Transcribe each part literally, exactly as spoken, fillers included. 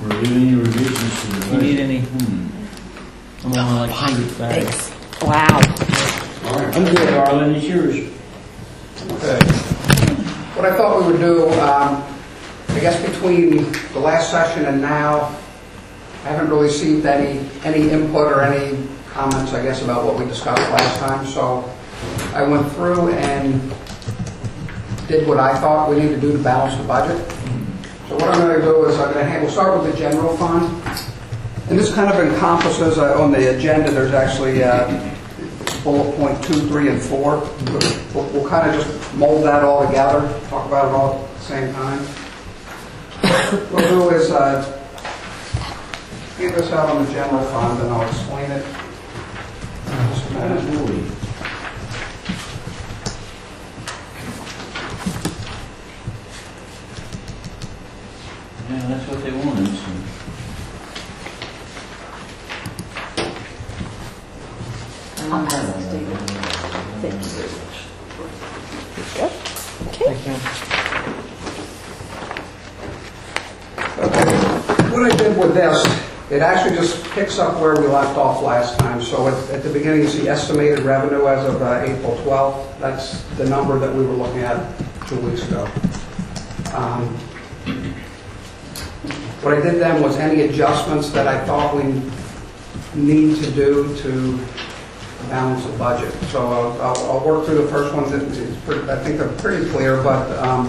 Were there any revisions to the You budget? need any? Hmm. I'm gonna like hundred bags. Thanks. Wow. All right, I'm good, Arlen, it's yours. Okay. What I thought we would do, um, I guess between the last session and now, I haven't really received any, any input or any comments, I guess, about what we discussed last time. So I went through and did what I thought we need to do to balance the budget. So what I'm going to do is I'm going to handle, we'll start with the general fund. And this kind of encompasses, uh, on the agenda, there's actually uh, bullet point two, three, and four. We'll, we'll kind of just mold that all together, talk about it all at the same time. What we'll do is uh, get this out on the general fund, and I'll explain it in just a minute. Yeah, that's what they wanted, so. I'll pass this to you. Thank you very much. There you go. Okay. Okay. What I did with this, it actually just picks up where we left off last time. So at, at the beginning, you see estimated revenue as of uh, April twelfth. That's the number that we were looking at two weeks ago. Um, what I did then was any adjustments that I thought we need to do to balance the budget. So I'll, I'll, I'll work through the first ones. It's pretty, I think they're pretty clear, but um,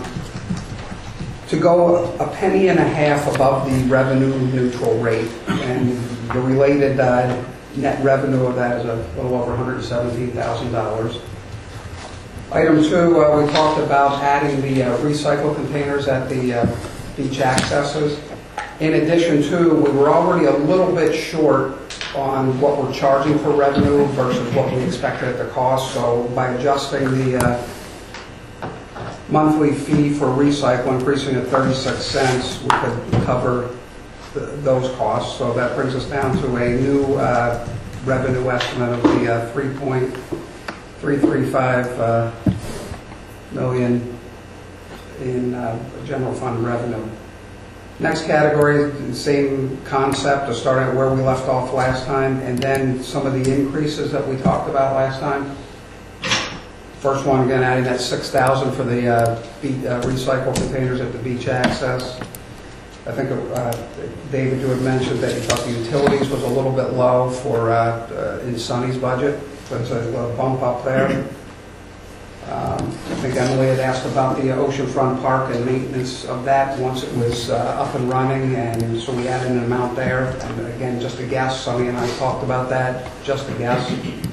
to go a penny and a half above the revenue neutral rate, and the related uh, net revenue of that is a little over one hundred seventeen thousand dollars. Item two, uh, we talked about adding the uh, recycle containers at the uh, beach accesses. In addition to, we were already a little bit short on what we're charging for revenue versus what we expected at the cost. So by adjusting the uh, monthly fee for recycle, increasing it thirty-six cents, we could cover th those costs. So that brings us down to a new uh, revenue estimate of the uh, three point three three five uh, million in uh, general fund revenue. Next category, the same concept of starting at where we left off last time, and then some of the increases that we talked about last time. First one, again, adding that six thousand for the uh, beach, uh, recycle containers at the beach access. I think uh, David, you had mentioned that you thought the utilities was a little bit low for uh, uh, in Sonny's budget, so it's a little bump up there. Um, I think Emily had asked about the oceanfront park and maintenance of that once it was uh, up and running, and so we added an amount there. And again, just a guess. Sonny and I talked about that. Just a guess.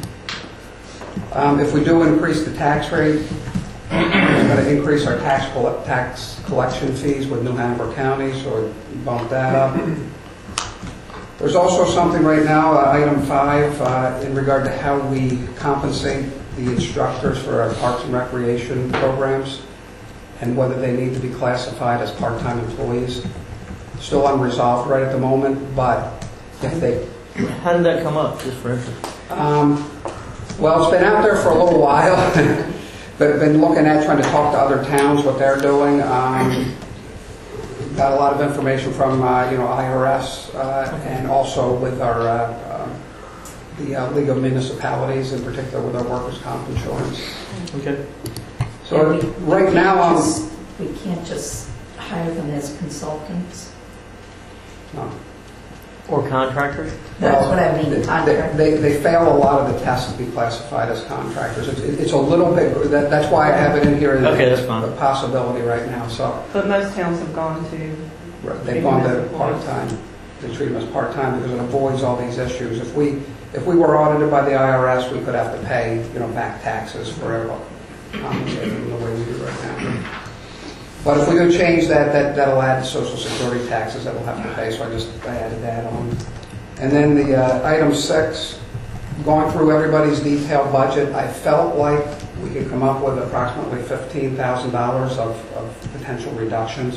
Um, if we do increase the tax rate, we're going to increase our tax coll tax collection fees with New Hanover County, so we bump that up. There's also something right now, uh, item five, uh, in regard to how we compensate the instructors for our parks and recreation programs and whether they need to be classified as part-time employees. Still unresolved right at the moment, but if they... How did that come up, just for instance? Um, well, it's been out there for a little while, but been looking at trying to talk to other towns, what they're doing. Um, got a lot of information from, uh, you know, I R S uh, and also with our uh, the uh, League of Municipalities, in particular with our workers' comp insurance. Okay. So we, right we now, um, just, we can't just hire them as consultants. no. Or contractors? That's Well, what I mean. They, Contract. they, they fail a lot of the tests to be classified as contractors. It's, it's a little bit. That, that's why I have it in here. As okay, that's fine. A possibility right now. So. But most towns have gone to. They've gone to part-time. They treat them as part-time because it avoids all these issues. If we if we were audited by the I R S, we could have to pay, you know, back taxes for compensating the way we do right now. But if we do change that, that that'll add Social Security taxes that we'll have to pay. So I just I added that on. And then the uh, item six, going through everybody's detailed budget, I felt like we could come up with approximately fifteen thousand dollars of, of potential reductions.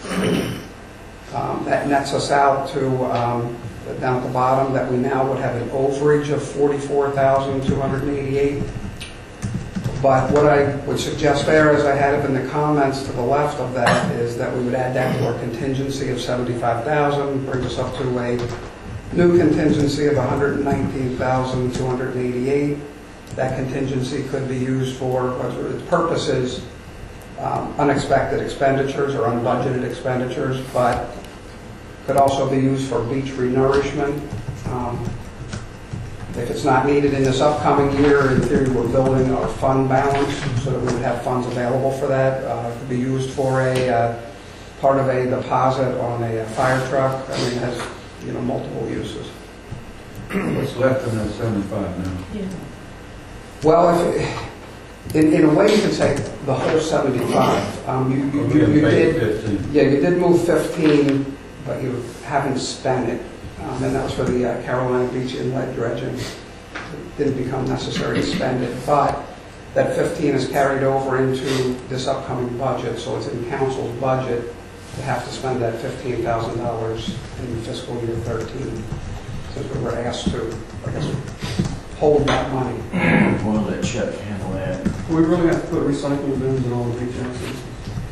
Um, that nets us out to, um, down at the bottom, that we now would have an overage of forty-four thousand two hundred eighty-eight. But what I would suggest there, as I had it in the comments to the left of that, is that we would add that to our contingency of seventy-five thousand, brings us up to a new contingency of one hundred nineteen thousand two hundred eighty-eight. That contingency could be used for, its purpose is um, unexpected expenditures or unbudgeted expenditures, but could also be used for beach renourishment. Um, if it's not needed in this upcoming year, in theory, we're building our fund balance so that we would have funds available for that. Uh, it could be used for a uh, part of a deposit on a, a fire truck. I mean, it has, you know, multiple uses. What's left in that seventy-five now? Yeah. Well, if, in, in a way, you could say the whole seventy-five. Um, you, you, you, you did, fifteen. yeah, you did move fifteen, but you haven't spent it, um, and that was for the uh, Carolina Beach Inlet dredging. It didn't become necessary to spend it, but that fifteen is carried over into this upcoming budget, so it's in council's budget to have to spend that fifteen thousand dollars in fiscal year thirteen, since we were asked to, I guess, hold that money. Well, let Chuck handle that. Do we really have to put recycling bins in all the beach houses?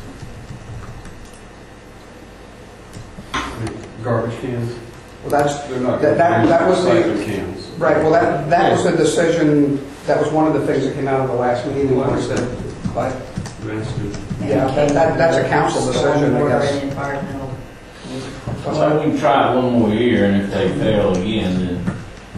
I mean, garbage cans? Well, that's, They're not. that, that, that was recycling the, cans. right, well, that, that was the decision, that was one of the things that came out of the last meeting, Well, I was that, understand. but, That's good. yeah, that, that, that's a council decision, I Stormwater guess. and environmental. Well, we can try it one more year, and if they fail again, then,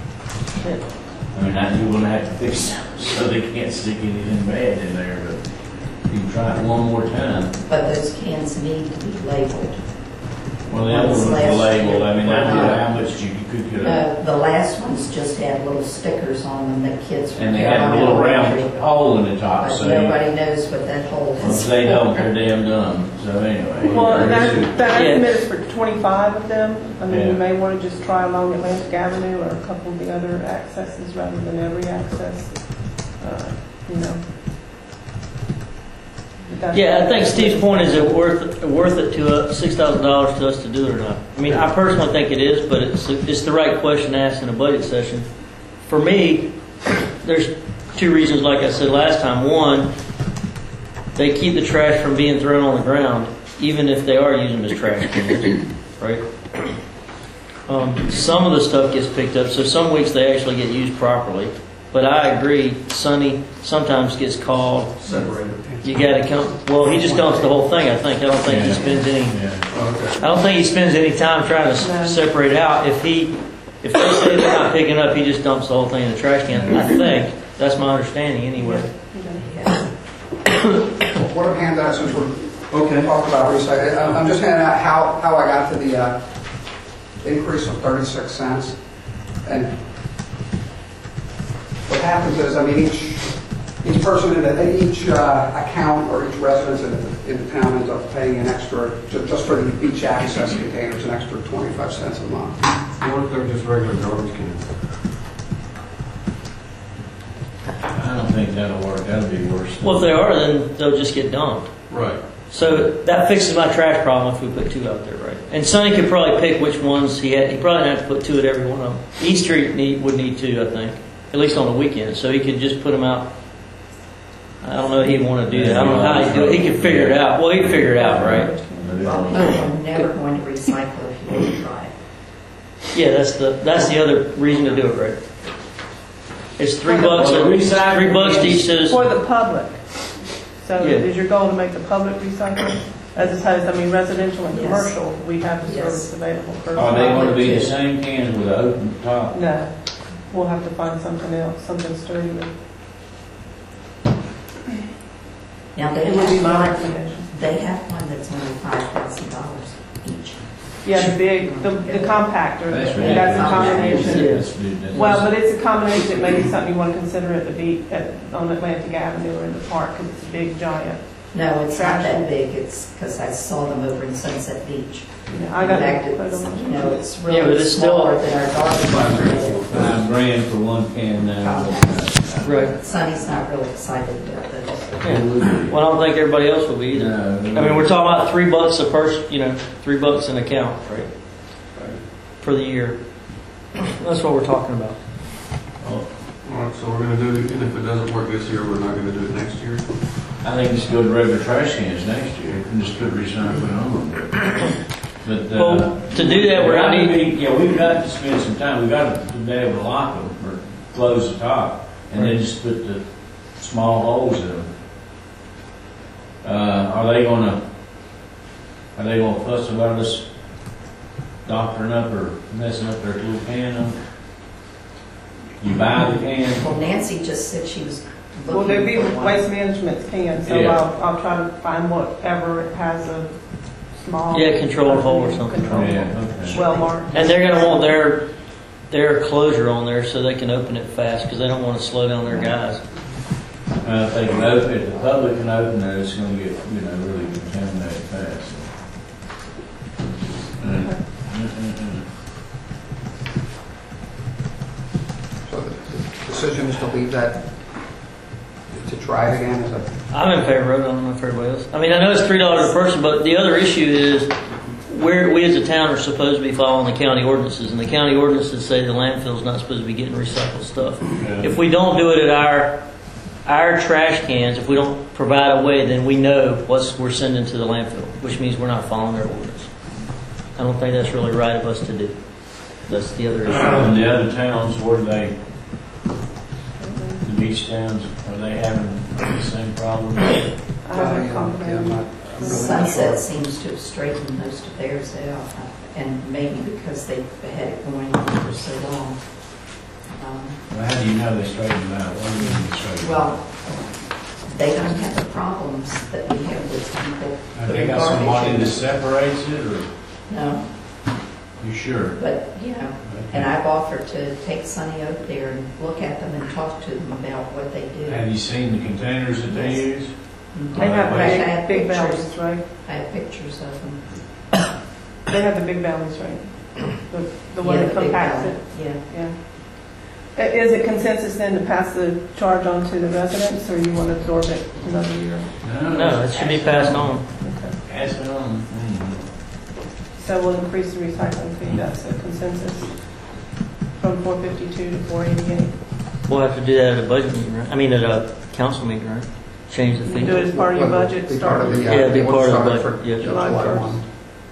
I mean, I- you're gonna have to fix them, so they can't stick anything bad in there, but you can try it one more time. But those cans need to be labeled. Well, the other one's labeled, I mean, I don't know how much you could get. Uh, the last ones just had little stickers on them that kids. And they had a little round hole in the top, But so you- nobody knows what that hole if is. they don't, they're damn dumb, so anyway. Well, and that, that Yeah. estimate is for twenty-five of them. I mean, Yeah. you may want to just try along Atlantic Avenue or a couple of the other accesses rather than every access, uh, you know. That's- Yeah, I think Steve's point is it worth, worth it to us, six thousand dollars to us to do it or not? I mean, I personally think it is, but it's, it's the right question to ask in a budget session. For me, there's two reasons, like I said last time. One, they keep the trash from being thrown on the ground, even if they are using them as trash cans, right? Um, some of the stuff gets picked up, so some weeks they actually get used properly. But I agree, Sonny sometimes gets called. Separated. You got to come. Well, he just dumps the whole thing. I think. I don't think he spends any. Yeah. Okay. I don't think he spends any time trying to No. s separate out. If he, if they say they're not picking up, he just dumps the whole thing in the trash can. I think that's my understanding anyway. Yeah. What I'm handing out, since we're Okay. talking about recycling, I'm I'm just handing out how, how I got to the uh, increase of thirty-six cents. And what happens is, I mean, each, each person in the, each uh, account or each residence in the, in the town ends up paying an extra, ju- just for the beach access containers, an extra twenty-five cents a month. What if they're just regular garbage cans? I don't think that'll work, that'll be worse. Well, if they are, then they'll just get dumped. Right. So that fixes my trash problem if we put two out there, right? And Sonny could probably pick which ones he had. He probably didn't have to put two at every one of them. East Street need, would need two, I think, at least on the weekend. So he could just put them out. I don't know if he'd want to do that. I don't know how he'd do it. He could figure it out. Well, he'd figure it out, right? Well, I'm never going to recycle if you don't try it. Yeah, that's the that's the other reason to do it, right? It's three bucks. Well, the recycling Three bucks to each is- citizen. For the public. So Yeah. is your goal to make the public recycle? As opposed, I mean, residential and Yes. commercial, we have the Yes. service available for. Are they gonna be the public. same cans with an open top? No, we'll have to find something else, something sturdier. Now, they It would be have my one, recommendation. they have one that's only five thousand dollars each. Yeah, the big, the, the compactor, That's and that's a ridiculous. combination. That's ridiculous. Well, but it's a combination, it may be something you want to consider at the beach, at, on Atlantic Avenue or in the park, because it's a big giant. No, it's not Trash. that big, it's, because I saw them over in Sunset Beach. You know, I got In fact, to put it's, them. you know, it's Yeah, but really it's still- smaller than our garbage can. Five grand for one can now. Right. Sonny's not real excited about those. Yeah. Well, I don't think everybody else will be either. No. I mean, we're talking about three bucks a person. You know, three bucks an account, right? For the year. That's what we're talking about. Well, All right, so we're gonna do, it, and if it doesn't work this year, we're not gonna do it next year? I think just go to regular trash cans next year and just put recycling on them. But, uh. Well, to do that, we're gonna need, Yeah, we've got to spend some time, we've got to be able to lock them or close the top and then just put the small holes in them. Uh, are they gonna, are they gonna fuss about us doctoring up or messing up their little can up? You buy the can? Well, Nancy just said she was looking Well, there'd be for one. waste management's can, so Yeah. I'll, I'll try to find whatever has a small. Yeah, controlled hole or something. Controlled hole. Yeah, okay. Well marked. and they're gonna want their, their closure on there so they can open it fast, because they don't want to slow down their guys. Uh, if they can open, if the public can open it, it's gonna get, you know, really contaminated fast. Mm. Mm, mm, mm. So the the decision is to leave that, to try it again, is that? I'm in favor of it, I don't know if everybody else. I mean, I know it's three dollars a person, but the other issue is, we're, we as a town are supposed to be following the county ordinances, and the county ordinances say the landfill's not supposed to be getting recycled stuff. Yeah. If we don't do it at our, our trash cans, if we don't provide a way, then we know what we're sending to the landfill, which means we're not following their ordinance. I don't think that's really right of us to do. That's the other issue. And the other towns, where they, the beach towns, are they having the same problem? I Uh, haven't yeah, complimented. yeah, I'm not- I'm really not Sunset sure. seems to have straightened most of theirs out, and maybe because they've had it going on for so long. Um, Well, how do you know they straightened them out? What do you mean they straightened them out? Well, they don't have the problems that we have with people. Have they putting got garbage somebody in. that separates it, or No, you sure? but, you know, and I've offered to take Sonny over there and look at them and talk to them about what they do. Have you seen the containers that they use? They have I had big, big pictures. bellies, right? I have pictures of them. They have the big bellies, right? The, the one Yeah, that the big compacts belly. it, Yeah. yeah. I- Is it consensus then to pass the charge on to the residents, or you want to absorb it another year? No, it should be passed on. Okay. Pass it on. Mm. So we'll increase the recycling fee, that's a consensus, from four fifty-two to four eighty-eight. We'll have to do that at a budget meeting, right? I mean, at a council meeting, right? Change the You fee. can do it as part of your Well, budget, be part of start. the, uh, Yeah, be what's part of the started budget, for yeah. July July first. first.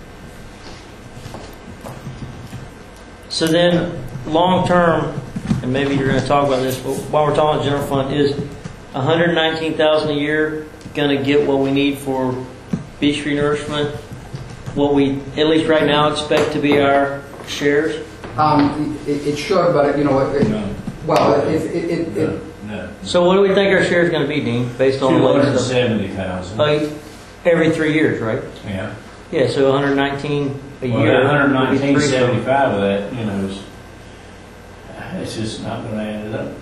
So then, long-term, and maybe you're going to talk about this, but while we're talking general fund, is one hundred nineteen thousand dollars a year going to get what we need for beach renourishment? What we, at least right now, expect to be our shares? Um, it, it should, but, it- you know, it, it- No, well, it, it, it, no, it, no. So what do we think our share is going to be, Dean, based on Two the hundred and latest stuff? seventy thousand. Like, every three years, right? Yeah. Yeah, so one hundred nineteen a Well, year. that one hundred would be nineteen three- seventy-five of that, you know, is, it's just not gonna add it up.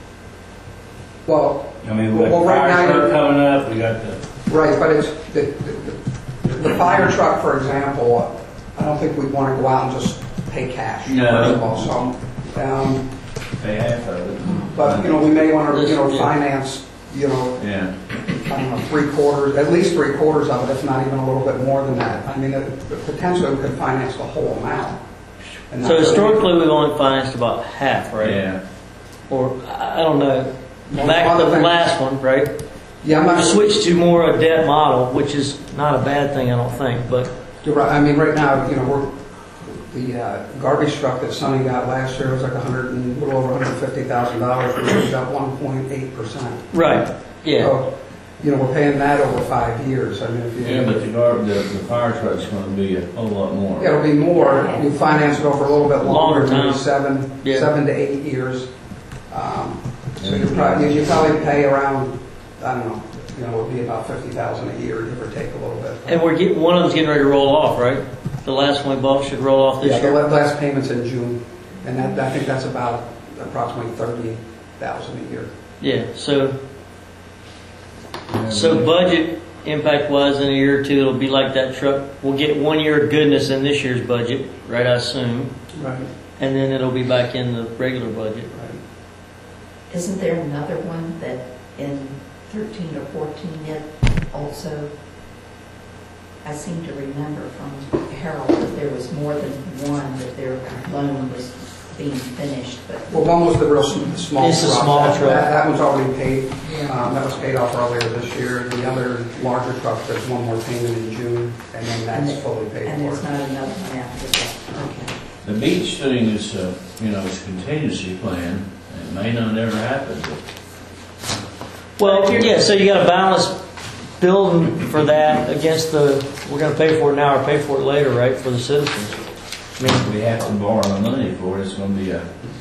well, I mean, we got Well, the right fire now- truck coming up, we got the, right, but it's, the, the, the fire truck, for example, I don't think we'd want to go out and just pay cash. No. First of all, so, um, pay half of it. but, you know, we may want to, you know, Yeah. finance, you know, Yeah. I don't know, three quarters, at least three quarters of it, if not even a little bit more than that. I mean, it- potentially we could finance the whole amount. And not So really- historically, we've only financed about half, right? Yeah. Or, I I don't know. Well, Back one to of the the things- last one, right? Yeah, I'm We've not, switched to more a debt model, which is not a bad thing, I don't think, but you're right. I mean, right now, you know, we're, the uh, garbage truck that Sonny got last year was like a hundred and, a little over one hundred fifty thousand dollars, which is about one point eight percent. right, yeah. So, you know, we're paying that over five years. I mean, if you. Yeah, but the gar, the, the fire truck's gonna be a whole lot more. It'll be more, you finance it over a little bit longer, Longer time. maybe seven, Yeah. seven to eight years. Um, So you probably, you probably pay around, I don't know, you know, it would be about fifty thousand a year, give or take a little bit. And we're getting, one of them's getting ready to roll off, right? The last one we bought should roll off this Yeah, the year. la- last payment's in June, and that, I think that's about approximately thirty thousand a year. Yeah, so, Yeah, so but- budget impact wise in a year or two, it'll be like that truck. We'll get one year of goodness in this year's budget, right, I assume, Right. and then it'll be back in the regular budget. Right. Isn't there another one that in thirteen or fourteen it also, I seem to remember from Harold that there was more than one, that their loan was being finished, but. Well, one was the real s- small It's a truck. small That- truck. That, that one's already paid. Yeah. Um, that was paid off earlier this year. The other larger truck, there's one more payment in June, and then And that's it- fully paid And there's for. not another one after that, okay. The beach thing is, uh, you know, it's a contingency plan. It may not ever happen, but Well, yeah, so you got to balance building for that against the, we're going to pay for it now or pay for it later, right, for the citizens. I mean, if we have to borrow the money for it, it's gonna be a,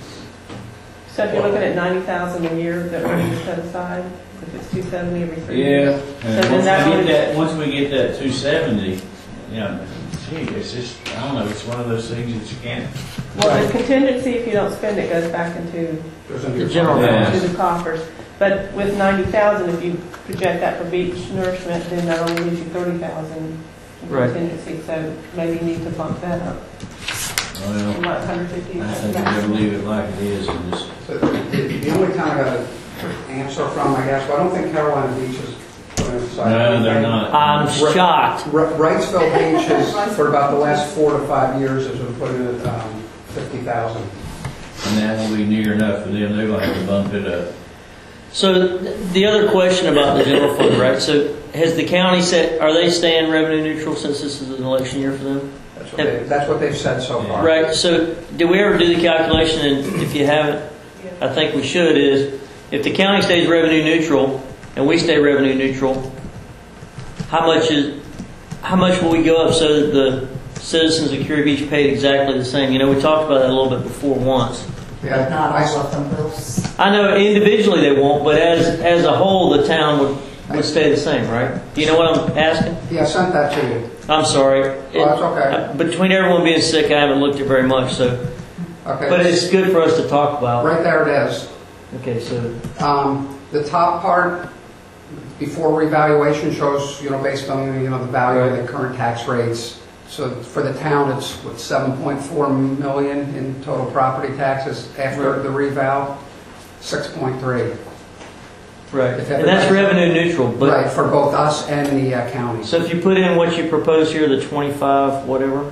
So if you're looking at ninety thousand a year that we're going to set aside, if it's two seventy every three yeah. years. And then once that we would- get that, once we get that two seventy, you know, gee, it's just, I don't know, it's one of those things that you can't. Well, the contingency, if you don't spend it, goes back into, There's a The new general fund. Yeah. into the coffers. But with ninety thousand, if you project that for beach nourishment, then that only leaves you thirty thousand in Right. contingency, so maybe you need to bump that up. Well, From like one hundred fifty. I think we better leave it like it is and just, So The the only town I got an answer from, I guess, well, I don't think Carolina Beach is putting it aside. no, they're not. I'm shocked. Wri- Wrightsville Beach has, for about the last four to five years, has been putting it um, fifty thousand. And that will be near enough for them, they're gonna have to bump it up. So th- the other question about the general fund, right? So has the county said, are they staying revenue neutral since this is an election year for them? That's what they, that's what they've said so far. Right, so did we ever do the calculation, and if you haven't, I think we should, is if the county stays revenue neutral and we stay revenue neutral, how much is, how much will we go up so that the citizens of Curie Beach paid exactly the same? You know, we talked about that a little bit before once. Yeah, But not I- all of them will. s- I know individually they won't, but as, as a whole, the town would, would stay the same, right? Do you know what I'm asking? Yeah, I sent that to you. I'm sorry. Oh, that's okay. Uh, Between everyone being sick, I haven't looked at very much, so, Okay. but it's good for us to talk about. Right there it is. Okay, so, Um, The top part, before revaluation, shows, you know, based on, you know, the value of the current tax rates. So for the town, it's, what, seven point four million in total property taxes after the reval, six point three. right. If And that's everybody- revenue neutral, but, Right, for both us and the uh, county. so if you put in what you propose here, the twenty-five, whatever,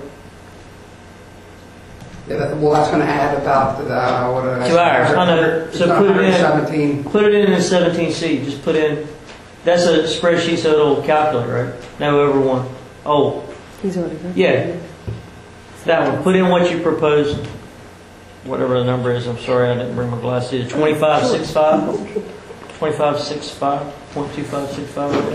Yeah, that- Well, that's going to add about, uh, what did I say? Two hours, I know. So put it in. seventeen. put it in in seventeen C, just put in, that's a spreadsheet so it'll calculate, right? Now whoever won. Oh, He's already done. yeah, that one, put in what you proposed, whatever the number is, I'm sorry, I didn't bring my glasses, twenty-five six five? twenty-five six five, point two five six five, okay.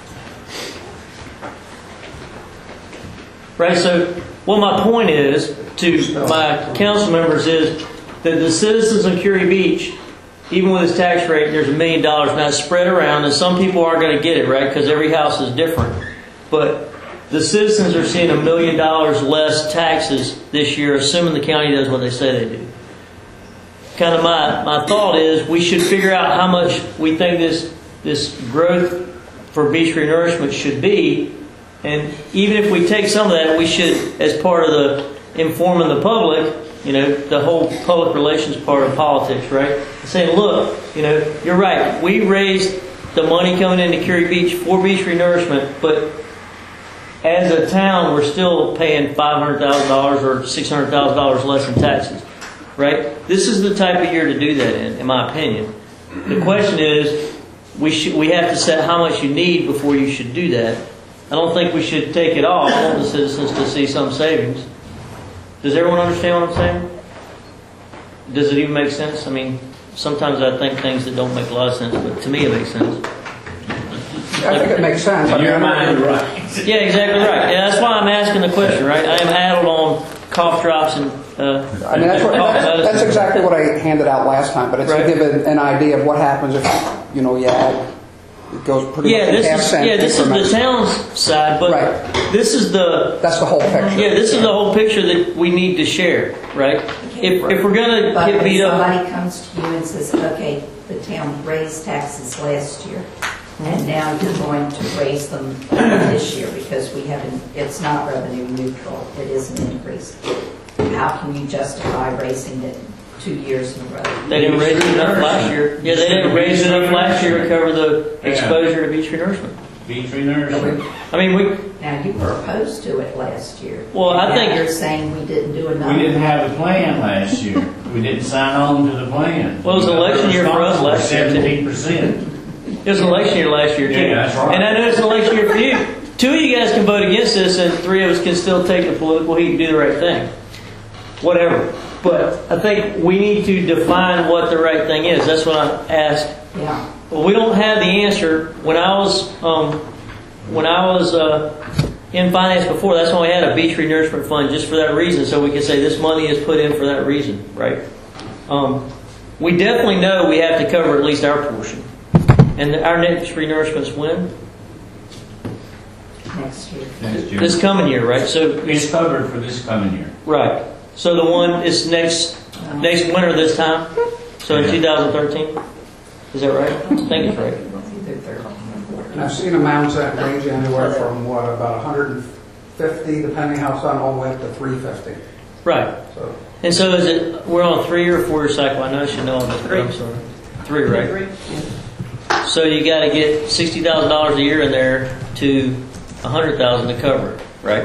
Right, so what my point is to my council members is that the citizens of Curie Beach, even with its tax rate, there's a million dollars now spread around, and some people aren't going to get it, right, because every house is different. But the citizens are seeing a million dollars less taxes this year, assuming the county does what they say they do. Kind of my, my thought is we should figure out how much we think this this growth for beach renourishment should be, and even if we take some of that, we should, as part of the informing the public, you know, the whole public relations part of politics, right? Saying, look, you know, you're right, we raised the money coming into Curie Beach for beach renourishment, but as a town, we're still paying five hundred thousand dollars or six hundred thousand dollars less in taxes. Right? This is the type of year to do that in, in my opinion. The question is, we should we have to set how much you need before you should do that. I don't think we should take it off. I want the citizens to see some savings. Does everyone understand what I'm saying? Does it even make sense? I mean, sometimes I think things that don't make a lot of sense, but to me it makes sense. I think it makes sense. I In mean, your I'm not- mind, right. Yeah, exactly right. Yeah, that's why I'm asking the question, right? I am addled on cough drops and uh, I mean, that's, what, cough that's, medicine. that's exactly what I handed out last time, but it's Right. to give an, an idea of what happens if, you know, you add, it goes pretty Yeah, much this half is cent yeah, this is increments. the town's side, but Right. this is the That's the whole picture. yeah, this is the whole picture that we need to share, right? If if we're gonna But get if beat up, somebody comes to you and says, okay, the town raised taxes last year, and now you're going to raise them this year because we haven't, it's not revenue neutral, it is an increase. How can you justify raising it two years in a row? they didn't raise it enough last year. Yeah, they didn't raise it enough last year to cover the exposure to beach renourishment. Beech Nursery. I mean, we, Now, you were opposed to it last year. Well, I Now think- you're saying we didn't do enough. We didn't have a plan last year. We didn't sign on to the plan. Well, it was an election year for us last year, too. Seventeen percent. it was an election year last year, too. Yeah, that's right. And I know it's an election year for you. Two of you guys can vote against this, and three of us can still take the political heat and do the right thing. Whatever. But I think we need to define what the right thing is. That's what I asked. Yeah. Well, we don't have the answer. When I was um, when I was uh, in finance before, that's why we had a beach renourishment fund, just for that reason, so we could say this money is put in for that reason, right? Um, we definitely know we have to cover at least our portion. And our next renourishment's when? Next year. Next year. This coming year, right? So It's covered for this coming year. right. So the one is next next winter this time. So in Yeah. two thousand thirteen. Is that right? I think it's right. It's either thirteen or And I've seen amounts that range anywhere from, what, about one hundred fifty, depending how it's done, all the way up to three hundred fifty. Right. So, And so is it? We're on a three or four year cycle. I know I should know on this. but I'm sorry. Three, right? Agree. So you got to get sixty thousand dollars a year in there to a hundred thousand to cover it, right?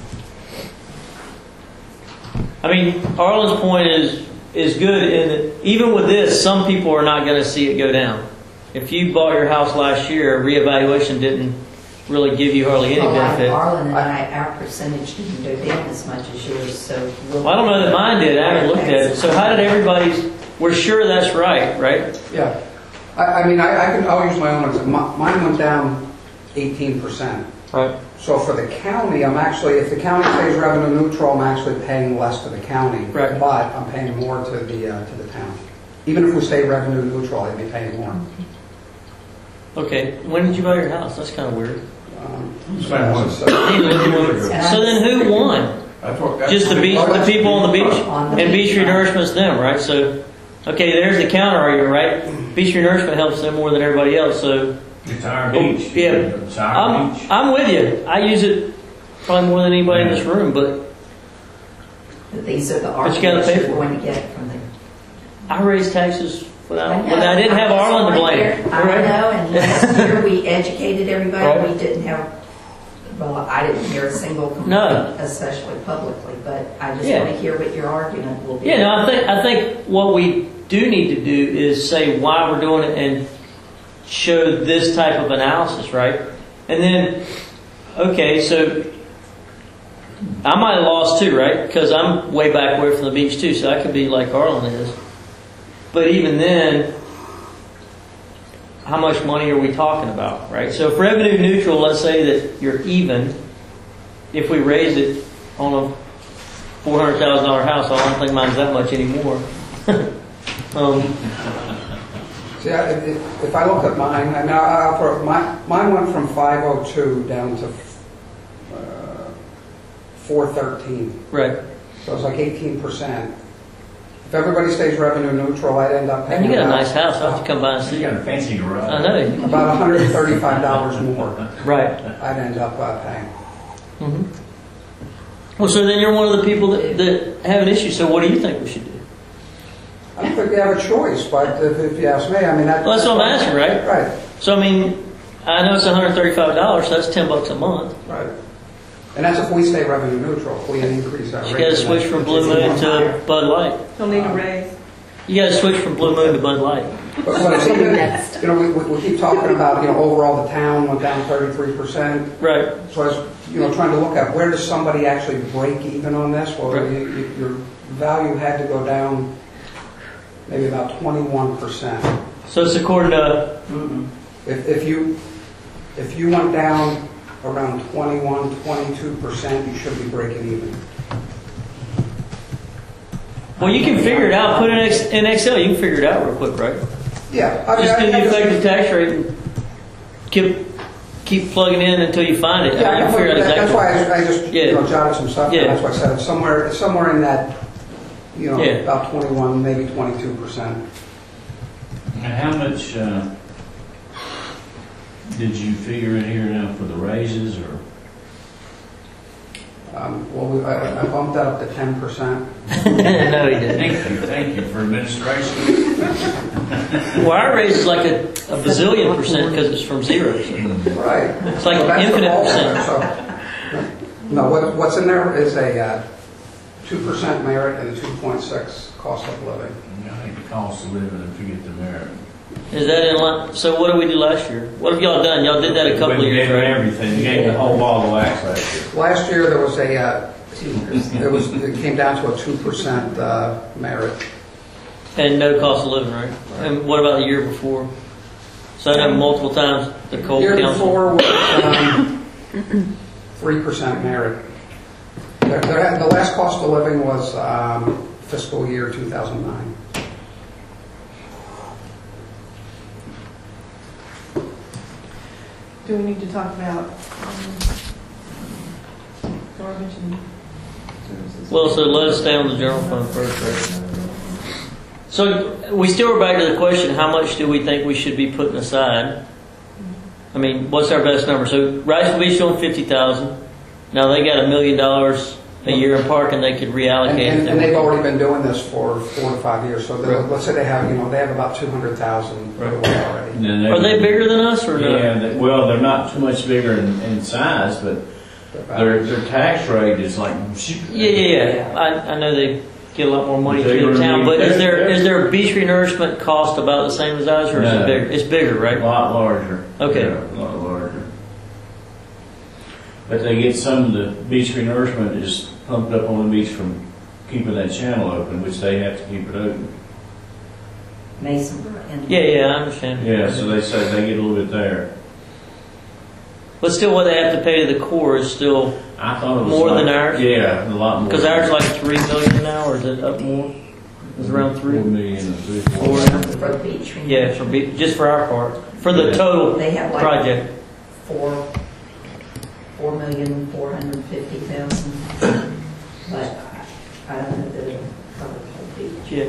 I mean, Arlen's point is is good in that even with this, some people are not going to see it go down. If you bought your house last year, reevaluation didn't really give you hardly any Well, like benefit. Arlen and I, our percentage didn't go down as much as yours, so. we'll- Well, I don't know that mine did. I haven't looked at it. So how did everybody's? We're sure that's right, right? yeah. I, I mean, I, I can, I'll use my own example. Mi- Mine went down eighteen percent. Right. So for the county, I'm actually, if the county stays revenue neutral, I'm actually paying less to the county. Right. But I'm paying more to the, uh, to the town. Even if we stay revenue neutral, I'd be paying more. Okay. When did you buy your house? That's kind of weird. Um, Spent one. so- So then who won? That's what- that's Just the what- beach, the people on the beach, On the and beach beach. renourishment's them, right? So, okay, there's the counter argument, right? Beach renourishment helps them more than everybody else. So, It's our Oh, beach. yeah. It's our I'm beach. I'm with you. I use it probably more than anybody in this room, but But these are the But you gotta arguments pay you're for it. going to get from the. I raised taxes when I, know, when I didn't have I'm just Arlen to right blame. there. I Right? know, and last year we educated everybody, Right. we didn't have, well, I didn't hear a single complaint, No. especially publicly, but I just Yeah. want to hear what your argument will be. Yeah, no, I think I think what we do need to do is say why we're doing it and show this type of analysis, right? And then, okay, so I might have lost too, right? Because I'm way back away from the beach too, so I could be like Arlen is. But even then, how much money are we talking about, right? So if revenue neutral, let's say that you're even, if we raise it on a four hundred thousand dollar house, I don't think mine's that much anymore. um, See, I- if, if I look at mine, I mean, I'll, I'll throw, mine, mine went from five oh two down to uh, four thirteen. right. So it's like eighteen percent. If everybody stays revenue neutral, I'd end up paying. And you got a about- nice house. I'll have to come by and see You it. got a fancy garage. I know. About one hundred thirty-five dollars more Right. I'd end up uh, paying. hmm Well, so then you're one of the people that, that have an issue. So what do you think we should do? I don't think they have a choice, but if, if you ask me, I mean, that, Well, that's what I'm asking, right? Right, So I mean, I know it's one hundred thirty-five dollars. So that's ten bucks a month. right. And that's if we stay revenue neutral, if we increase our rate. You got to switch from Blue Moon to Bud Light. He'll need a raise. You got to switch from Blue Moon to Bud Light. But, but it's something that, you know, we, we we keep talking about, you know, overall the town went down thirty-three percent. Right. So I was, you know, trying to look at where does somebody actually break even on this? Well, Right. you, you, your value had to go down maybe about twenty-one percent. So it's according to If, if you, if you went down around twenty-one, twenty-two percent, you should be breaking even. well, you can figure it out. Put it in, Ex- in Excel. You can figure it out real quick, right? Yeah. I mean, Just I- do I the just- effective tax rate and keep keep plugging in until you find it. Yeah, you can that's figure out why- exactly. that's why I just, I just you Yeah. know, jotted some stuff down. Yeah. That's why I said it's somewhere, it's somewhere in that, you know, Yeah. about twenty-one, maybe twenty-two percent. And how much uh, did you figure in here now for the raises, or Um, Well, we- I I bumped that up to ten percent. No, he didn't. Thank you, thank you for administration. Well, our raise is like a, a bazillion percent because it's from zero. So. Right. It's like So that's the infinite bulk of it, percent. so- No, what- what's in there is a uh, two percent merit and a two point six cost of living. I think the cost of living if you get the merit. Is that in line? So what did we do last year? What have y'all done? Y'all did that a couple When of you years, gave right? everything, you gave the whole ball of wax last year. Last year, there was a, uh, it was, it came down to a two percent uh, merit. And no cost of living, right? And what about the year before? So I know multiple times the Cole Year Council. before was um, three percent merit. There- there had- The last cost of living was um, fiscal year two thousand nine. Do we need to talk about um, garbage and services? Well, so let us stay on the general fund first, right? So we still are back to the question: how much do we think we should be putting aside? I mean, what's our best number? So Riceville Beach doing fifty thousand. Now they got a million dollars a year in parking they could reallocate. And, if and, they and they've want. already been doing this for four to five years. So they- let's say they have, you know, they have about two hundred thousand put away already. And then Are they bigger than us or not? Yeah, they- well, they're not too much bigger in, in size, but their, their tax rate is like. Yeah, yeah, yeah. I, I know they get a lot more money They through the were- town, but is there yeah. is their beach renourishment cost about the same as ours, or is No. it bigger? It's bigger, A right? lot larger. Okay. Yeah, a lot larger. But they get some of the beach renourishment is pumped up on the beach from keeping that channel open, which they have to keep it open. Mason and. Yeah, yeah, I understand. Yeah, so they say they get a little bit there. But still, what they have to pay to the Corps is still, I thought it was More like- than ours? Yeah, a lot more. because ours is like three million now, or is it up more? It's around three. Four million or three, Four four. now? For the beach. renewal. Yeah, for be, just for our part, for the Yeah. total They have like project. four, four million, four hundred fifty thousand. But I don't know that it'll cover the whole beach. Yeah.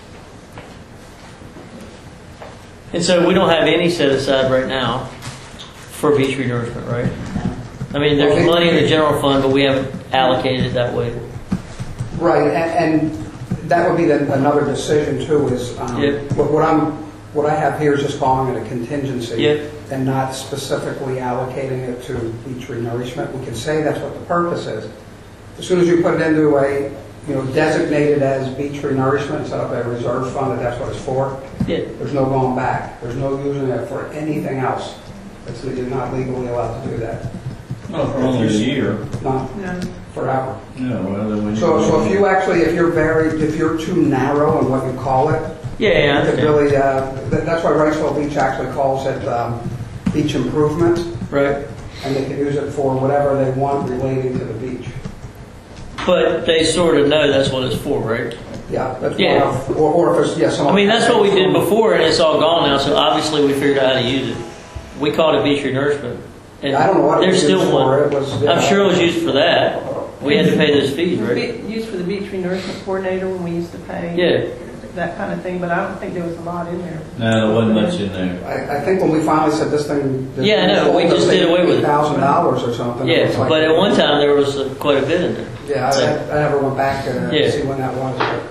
And so we don't have any set aside right now for beach renourishment, right? I mean, there's Okay. money in the general fund, but we haven't allocated it that way. Right, and, and that would be the, another decision too, is, um, Yep. what, what I'm, what I have here is just calling it a contingency. Yep. And not specifically allocating it to beach renourishment. We can say that's what the purpose is. As soon as you put it into a, you know, designated as beach renourishment, set up a reserve fund, that that's what it's for, Yeah. there's no going back. There's no using it for anything else. It's, you're not legally allowed to do that, No, for only a year. not No. forever. No, well, then when you. So, so if you actually, if you're very, if you're too narrow in what you call it, Yeah, yeah, I you could understand. really, uh, that- that's why Riceville Beach actually calls it um, beach improvement, Right. and they can use it for whatever they want relating to the beach. But they sort of know that's what it's for, right? Yeah, that's Yeah. one of, or, or if it's, yeah, some. I mean, that's what we did before, and it's all gone now, so obviously we figured out how to use it. We called it beach renourishment. And I don't know what it there's was used still for. one. It was, yeah. I'm sure it was used for that. We had to pay those fees, right? Be- Used for the beach renourishment coordinator when we used to pay. Yeah. That kind of thing, but I don't think there was a lot in there. No, there wasn't much in there. I, I think when we finally said this thing. Yeah, I know, we just did away with it. Thousand dollars or something. it was Yeah, like- but at one time there was uh, quite a bit in there. Yeah, I, I never went back to Yeah. see when that was, but.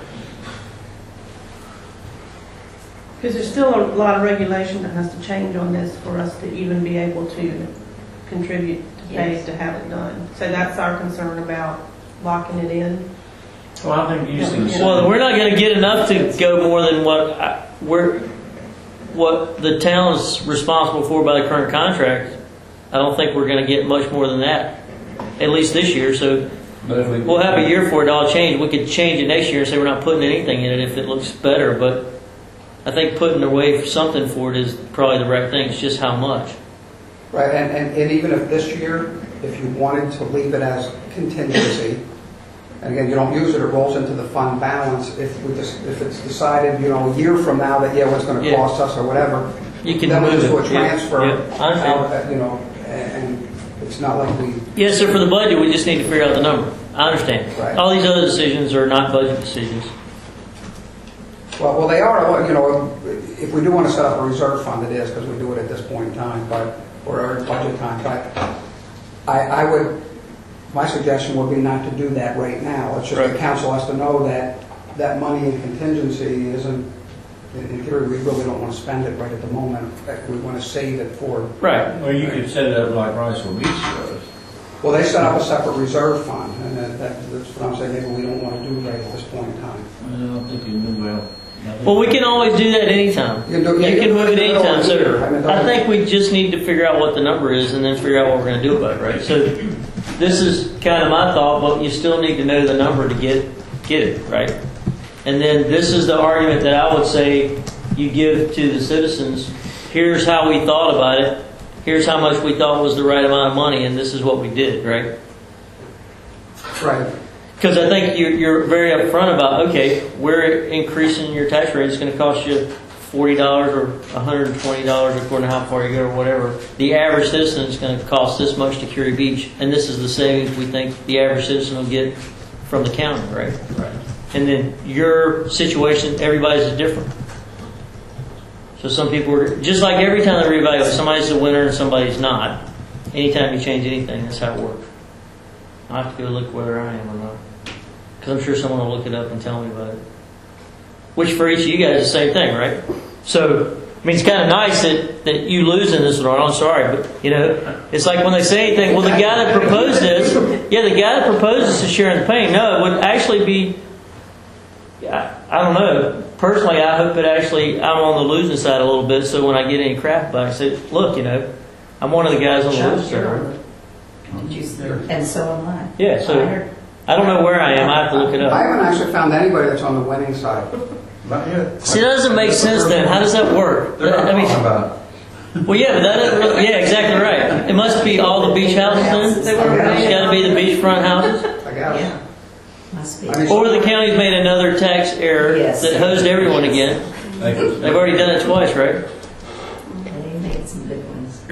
Because there's still a lot of regulation that has to change on this for us to even be able to contribute to pay Yes. to have it done. So that's our concern about locking it in. Well, I think using the. Well, we're not going to get enough to go more than what I, we're, what the town is responsible for by the current contract. I don't think we're going to get much more than that, at least this year. So But if we. we'll have a year for it to all change. We could change it next year and say we're not putting anything in it if it looks better. But I think putting away for something for it is probably the right thing. It's just how much. Right, and, and, and even if this year, if you wanted to leave it as contingency, and again, you don't use it, it rolls into the fund balance, if we just, if it's decided, you know, a year from now that, yeah, what's gonna Yeah. cost us or whatever, You can then we move just do a it. Yeah. transfer, Yeah. I understand. out, uh, you know, and, and it's not like we, Yes, so for the budget, we just need to figure out the number. I understand. Right. All these other decisions are not budget decisions. well, well, they are, you know, if we do want to set up a reserve fund, it is, because we do it at this point in time, but, or our budget time, but I, I would, my suggestion would be not to do that right now. It's just the Right. council has to know that that money in contingency isn't, in in theory, we really don't want to spend it right at the moment. In fact, we want to save it for, Right. Well, you could set it up like Riceville Beach does. well, they set up a separate reserve fund, and that, that- that's what I'm saying, maybe we don't want to do right at this point in time. Well, I don't think you knew well. Well, we can always do that anytime. You can do- You you can can move do it it anytime. over So here. I mean, I think we just need to figure out what the number is and then figure out what we're going to do about it, right? So this is kind of my thought, but you still need to know the number to get get it, right? And then this is the argument that I would say you give to the citizens. Here's how we thought about it. Here's how much we thought was the right amount of money, and this is what we did, right? Right. Because I think you're, you're very upfront about, okay, we're increasing your tax rate. It's going to cost you forty dollars or one hundred twenty dollars according to how far you go or whatever. The average citizen is going to cost this much to Curie Beach, and this is the savings we think the average citizen will get from the county, right? Right. And then your situation, everybody's is different. So some people are, just like every time they reevaluate, somebody's a winner and somebody's not. Anytime you change anything, that's how it works. I have to go look whether I am or not. Because I'm sure someone will look it up and tell me about it. Which for each of you guys is the same thing, right? So, I mean, it's kind of nice that, that you lose in this one. I'm sorry, but, you know, it's like when they say anything, well, the guy that proposed this, yeah, the guy that proposed this is sharing the pain. No, it would actually be, I, I don't know. Personally, I hope it actually, I'm on the losing side a little bit, so when I get any crap about it, I say, look, you know, I'm one of the guys on the losing side. Did you see? And so am I. Yeah, so I heard- I don't know where I am. I have to look it I up. haven't actually found anybody that's on the winning side. Not yet. See, that doesn't make sense then. How does that work? They're not I mean, talking about it. well, yeah, but that isn't really, yeah, exactly right. It must be all the beach houses then? They were- It's got to be the beachfront houses? I guess. Yeah, must be. I mean, Or the county's made another tax error Yes. that hosed everyone again. They've already done it twice, right? They made some big ones.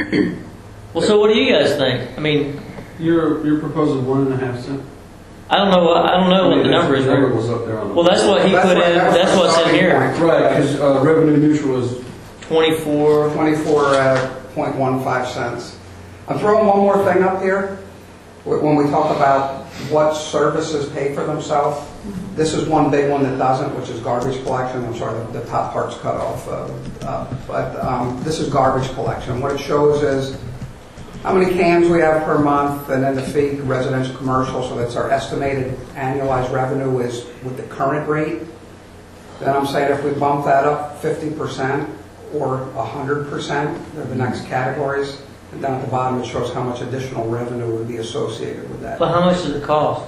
Well, so what do you guys think? I mean, Your, your proposal is one and a half cent? I don't know. what- I don't know what the number is. Number Rick. was up there on the. Well, that's what he That's put what- in. that's That's the what's in starting here. point. Right, because uh, revenue neutral is, Twenty-four. twenty-four point one five cents. I'm throwing one more thing up here. Wh- When we talk about what services pay for themselves, this is one big one that doesn't, which is garbage collection. I'm sorry, the, the top part's cut off. Uh, uh, but um, this is garbage collection. What it shows is how many cans we have per month, and then the fee, residential, commercial. So that's our estimated annualized revenue is with the current rate. Then I'm saying if we bump that up fifty percent or one hundred percent, they're the next categories. And down at the bottom, it shows how much additional revenue would be associated with that. But how much does it cost?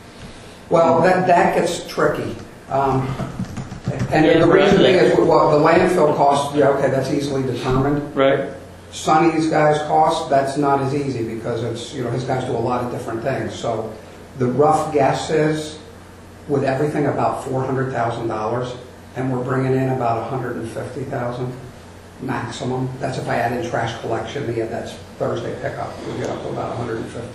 Well, that, that gets tricky. Um, and Yeah, the reason really. being is, well, the landfill cost, yeah, okay, that's easily determined. Right. Sonny's guys' cost, that's not as easy because it's, you know, his guys do a lot of different things. So the rough guess is, with everything, about four hundred thousand dollars, and we're bringing in about one hundred fifty thousand dollars maximum. That's if I add in trash collection, yeah, that's Thursday pickup. We get up to about one hundred fifty.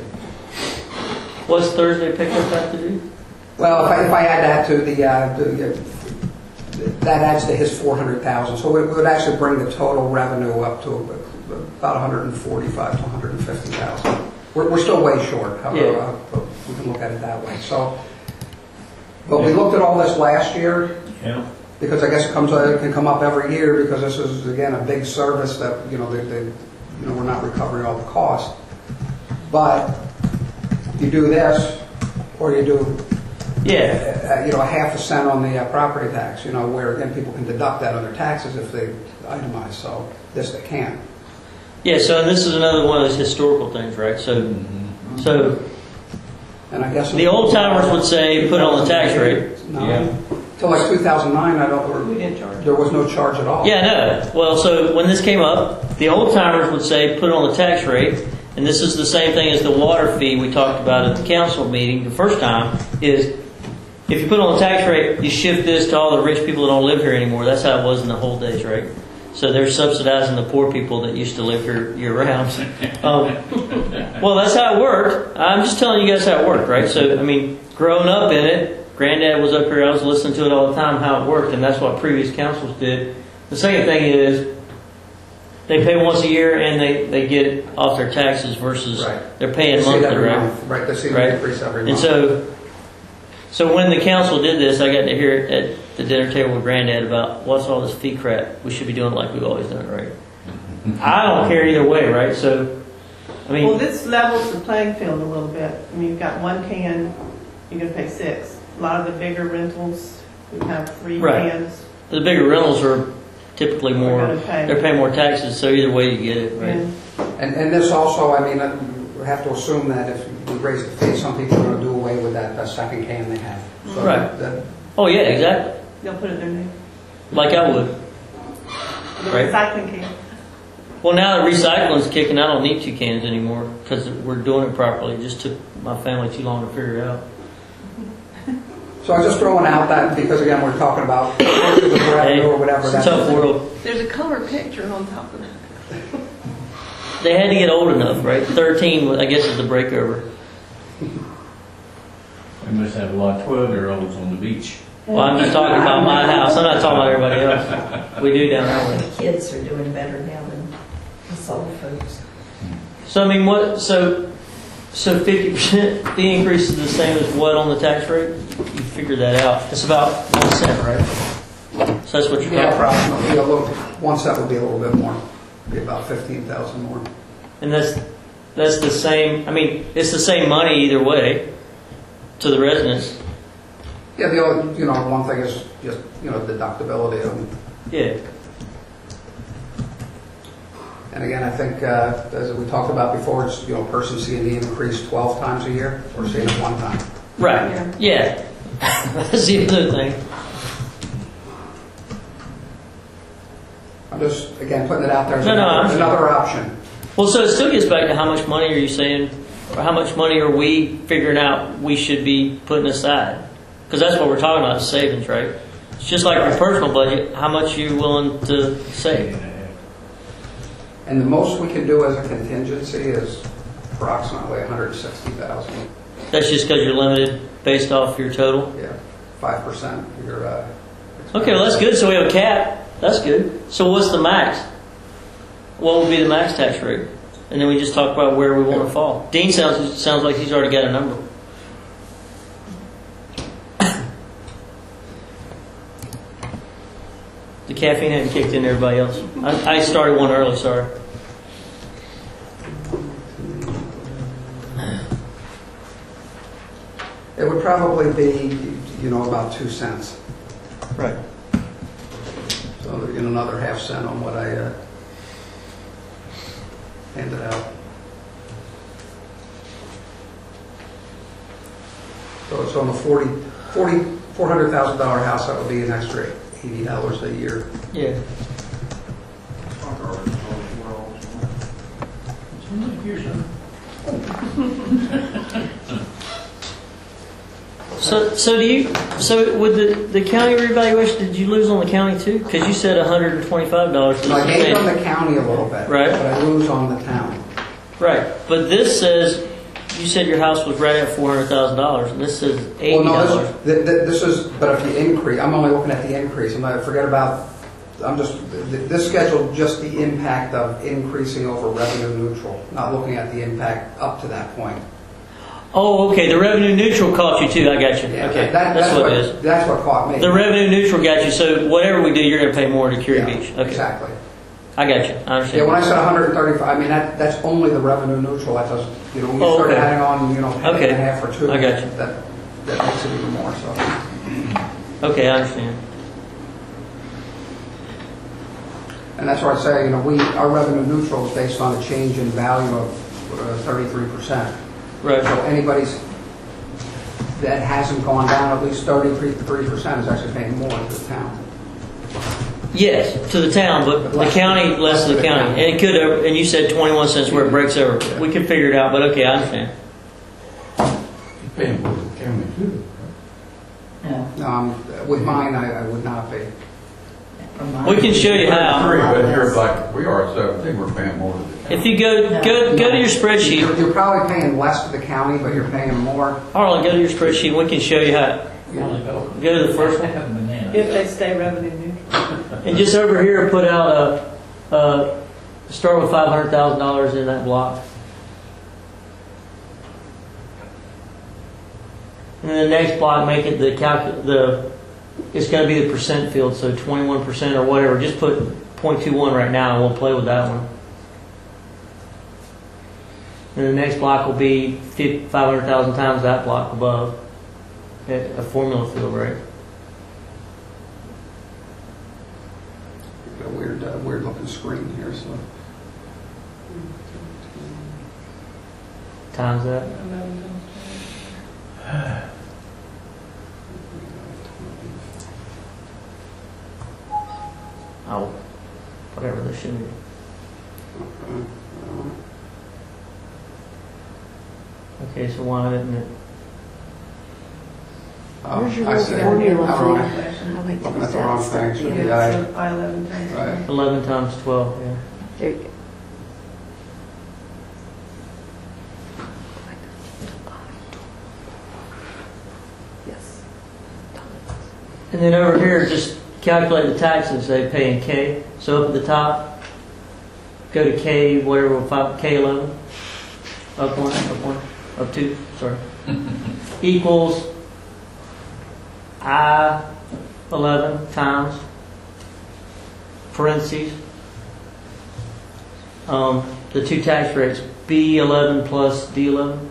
What's Thursday pickup have to do? Well, if I, if I add that to the, uh, the, uh, that adds to his four hundred thousand, so it would actually bring the total revenue up to about one hundred forty-five to one hundred fifty thousand. We're, we're still way short, however, Yeah. uh, but we can look at it that way. So, but we looked at all this last year, Yeah. because I guess it comes, it can come up every year, because this is, again, a big service that, you know, they, they, you know, we're not recovering all the cost. But you do this, or you do Yeah. uh, you know, a half a cent on the uh, property tax, you know, where, again, people can deduct that on their taxes if they itemize, so this they can. Yeah, so this is another one of those historical things, right? So, so And I guess... the old timers would say put it on the tax rate. No. Yeah. Till like two thousand nine, I don't, We or, didn't charge. there was no charge at all. Yeah, no. Well, so when this came up, the old timers would say put it on the tax rate, and this is the same thing as the water fee we talked about at the council meeting the first time, is if you put it on the tax rate, you shift this to all the rich people that don't live here anymore. That's how it was in the whole days, right? So they're subsidizing the poor people that used to live here year round. Um, well, that's how it worked. I'm just telling you guys how it worked, right? So, I mean, growing up in it, Granddad was up here, I was listening to it all the time, how it worked, and that's what previous councils did. The second thing is, they pay once a year and they, they get it off their taxes versus Right. they're They paying see it monthly, every right? month. Right, they see the Right. increase every And month. so, so when the council did this, I got to hear it at the dinner table with Granddad about what's all this fee crap. We should be doing it like we've always done it, right? I don't care either way, right? So, I mean, Well, this levels the playing field a little bit. I mean, you've got one can, you're gonna pay six. A lot of the bigger rentals, we have three Right. cans. the bigger rentals are typically We're more, gonna pay. they're paying more taxes, so either way you get it, right? And And, and this also, I mean, uh, we have to assume that if we raise the fee, some people are going to do away with that, that second can they have. So Right. that- Oh, yeah, exactly. they'll put it in their name. Like I would. The Right. recycling can. Well, now that recycling's kicking, I don't need two cans anymore because we're doing it properly. It just took my family too long to figure it out. So I was just throwing out that, because again, we're talking about sources of revenue or whatever. It's a that tough is. world. There's a color picture on top of that. They had to get old enough, right? thirteen, I guess, is the breakover. We must have a lot of twelve-year-olds on the beach. Well, I'm just talking about my house. I'm not talking about everybody else. We do down that way. The kids are doing better now than us old folks. So, I mean, what, so, so fifty percent fee increase is the same as what on the tax rate? You figured that out. It's about one cent, right? So that's what you're Yeah, talking about. approximately, a little, one cent would be a little bit more, be about fifteen thousand more. And that's, that's the same, I mean, it's the same money either way to the residents. Yeah, the only, you know, one thing is just, you know, deductibility. And, Yeah. and again, I think, uh, as we talked about before, it's, you know, a person seeing the increase twelve times a year or seeing it one time. Right. Yeah. That's the other thing. I'm just, again, putting it out there as No, no, another, I'm- another option. Well, so it still gets back to how much money are you saying, or how much money are we figuring out we should be putting aside? Because that's what we're talking about, is savings, right? It's just like your personal budget, how much you willing to save. And the most we can do as a contingency is approximately one hundred sixty thousand. That's just because you're limited based off your total? Yeah, five percent. Your uh, Okay, well, that's good. So we have a cap. That's good. So what's the max? What would be the max tax rate? And then we just talk about where we want to fall. Dean sounds sounds like he's already got a number. The caffeine hadn't kicked in everybody else. I, I started one early, sorry. It would probably be, you know, about two cents. Right. So you know, another half cent on what I uh, handed out. So it's on a forty, forty, four hundred thousand dollar house. That would be an extra eighty dollars a year. Yeah. So, so do you? So with the, the county revaluation, did you lose on the county too? Because you said one hundred and twenty-five dollars. So I gained on the county a little bit, Right. but I lose on the town. Right, but this says you said your house was right at four hundred thousand dollars, and this says eighty Well, no, dollars. this, th- th- this is, but if you increase, I'm only looking at the increase. I'm not, forget about, I'm just, th- this schedule, just the impact of increasing over revenue neutral, not looking at the impact up to that point. Oh, okay. The revenue neutral caught you too. I got you. Yeah, Okay, that- that's, what it is. That's what caught me. The revenue neutral got you. So whatever we do, you're going to pay more to Curie Yeah, Beach. Okay, Exactly. I got you. I Yeah, understand. when I said one hundred thirty-five, I mean, that, that's only the revenue neutral. That does, you know, when you Oh, start okay. adding on, you know, penny Okay. and a half or two. I got you. That, that makes it even more, so. Okay, I understand. And that's why I say, you know, we, our revenue neutral is based on a change in value of uh, thirty-three percent. Right. So anybody's, that hasn't gone down, at least thirty-three percent is actually paying more to the town. Yes, to the town, but But the less- county less to the less to the county, county. and it could. Have, and you said twenty-one cents where it breaks over. Yeah. We could figure it out, but okay, I understand. Paying for the county too. No, Um, with mine, I, I would not be. from my- We can show you how. Three, but here, like, we are at seventeen, we're paying more to the county. If you go go go to your spreadsheet, You're, you're probably paying less to the county, but you're paying more. Harlan, go to your spreadsheet. We can show you how. Go to the first one. If they stay revenue neutral. And just over here, put out a, a start with five hundred thousand dollars in that block. And then the next block, make it the calc the it's going to be the percent field, so twenty-one percent or whatever. Just put zero point two one right now, and we'll play with that one. And the next block will be five hundred thousand times that block above, a formula field, right? Got a weird, uh, weird looking screen here, so. Times that. Oh, whatever this should be. Okay, so why didn't it? Oh, Where's your I little see. formula All thing? right. I like to Looking at use the wrong that thing, stuff, should be yeah. I. So I eleven times. Right. eleven times twelve, yeah. There you go. Yes. And then over here, just calculate the taxes they pay in K. So up at the top, go to K, whatever, five, K eleven. Up one, up one, up two, sorry. Equals I eleven times, parentheses, um, the two tax rates, B eleven plus D eleven.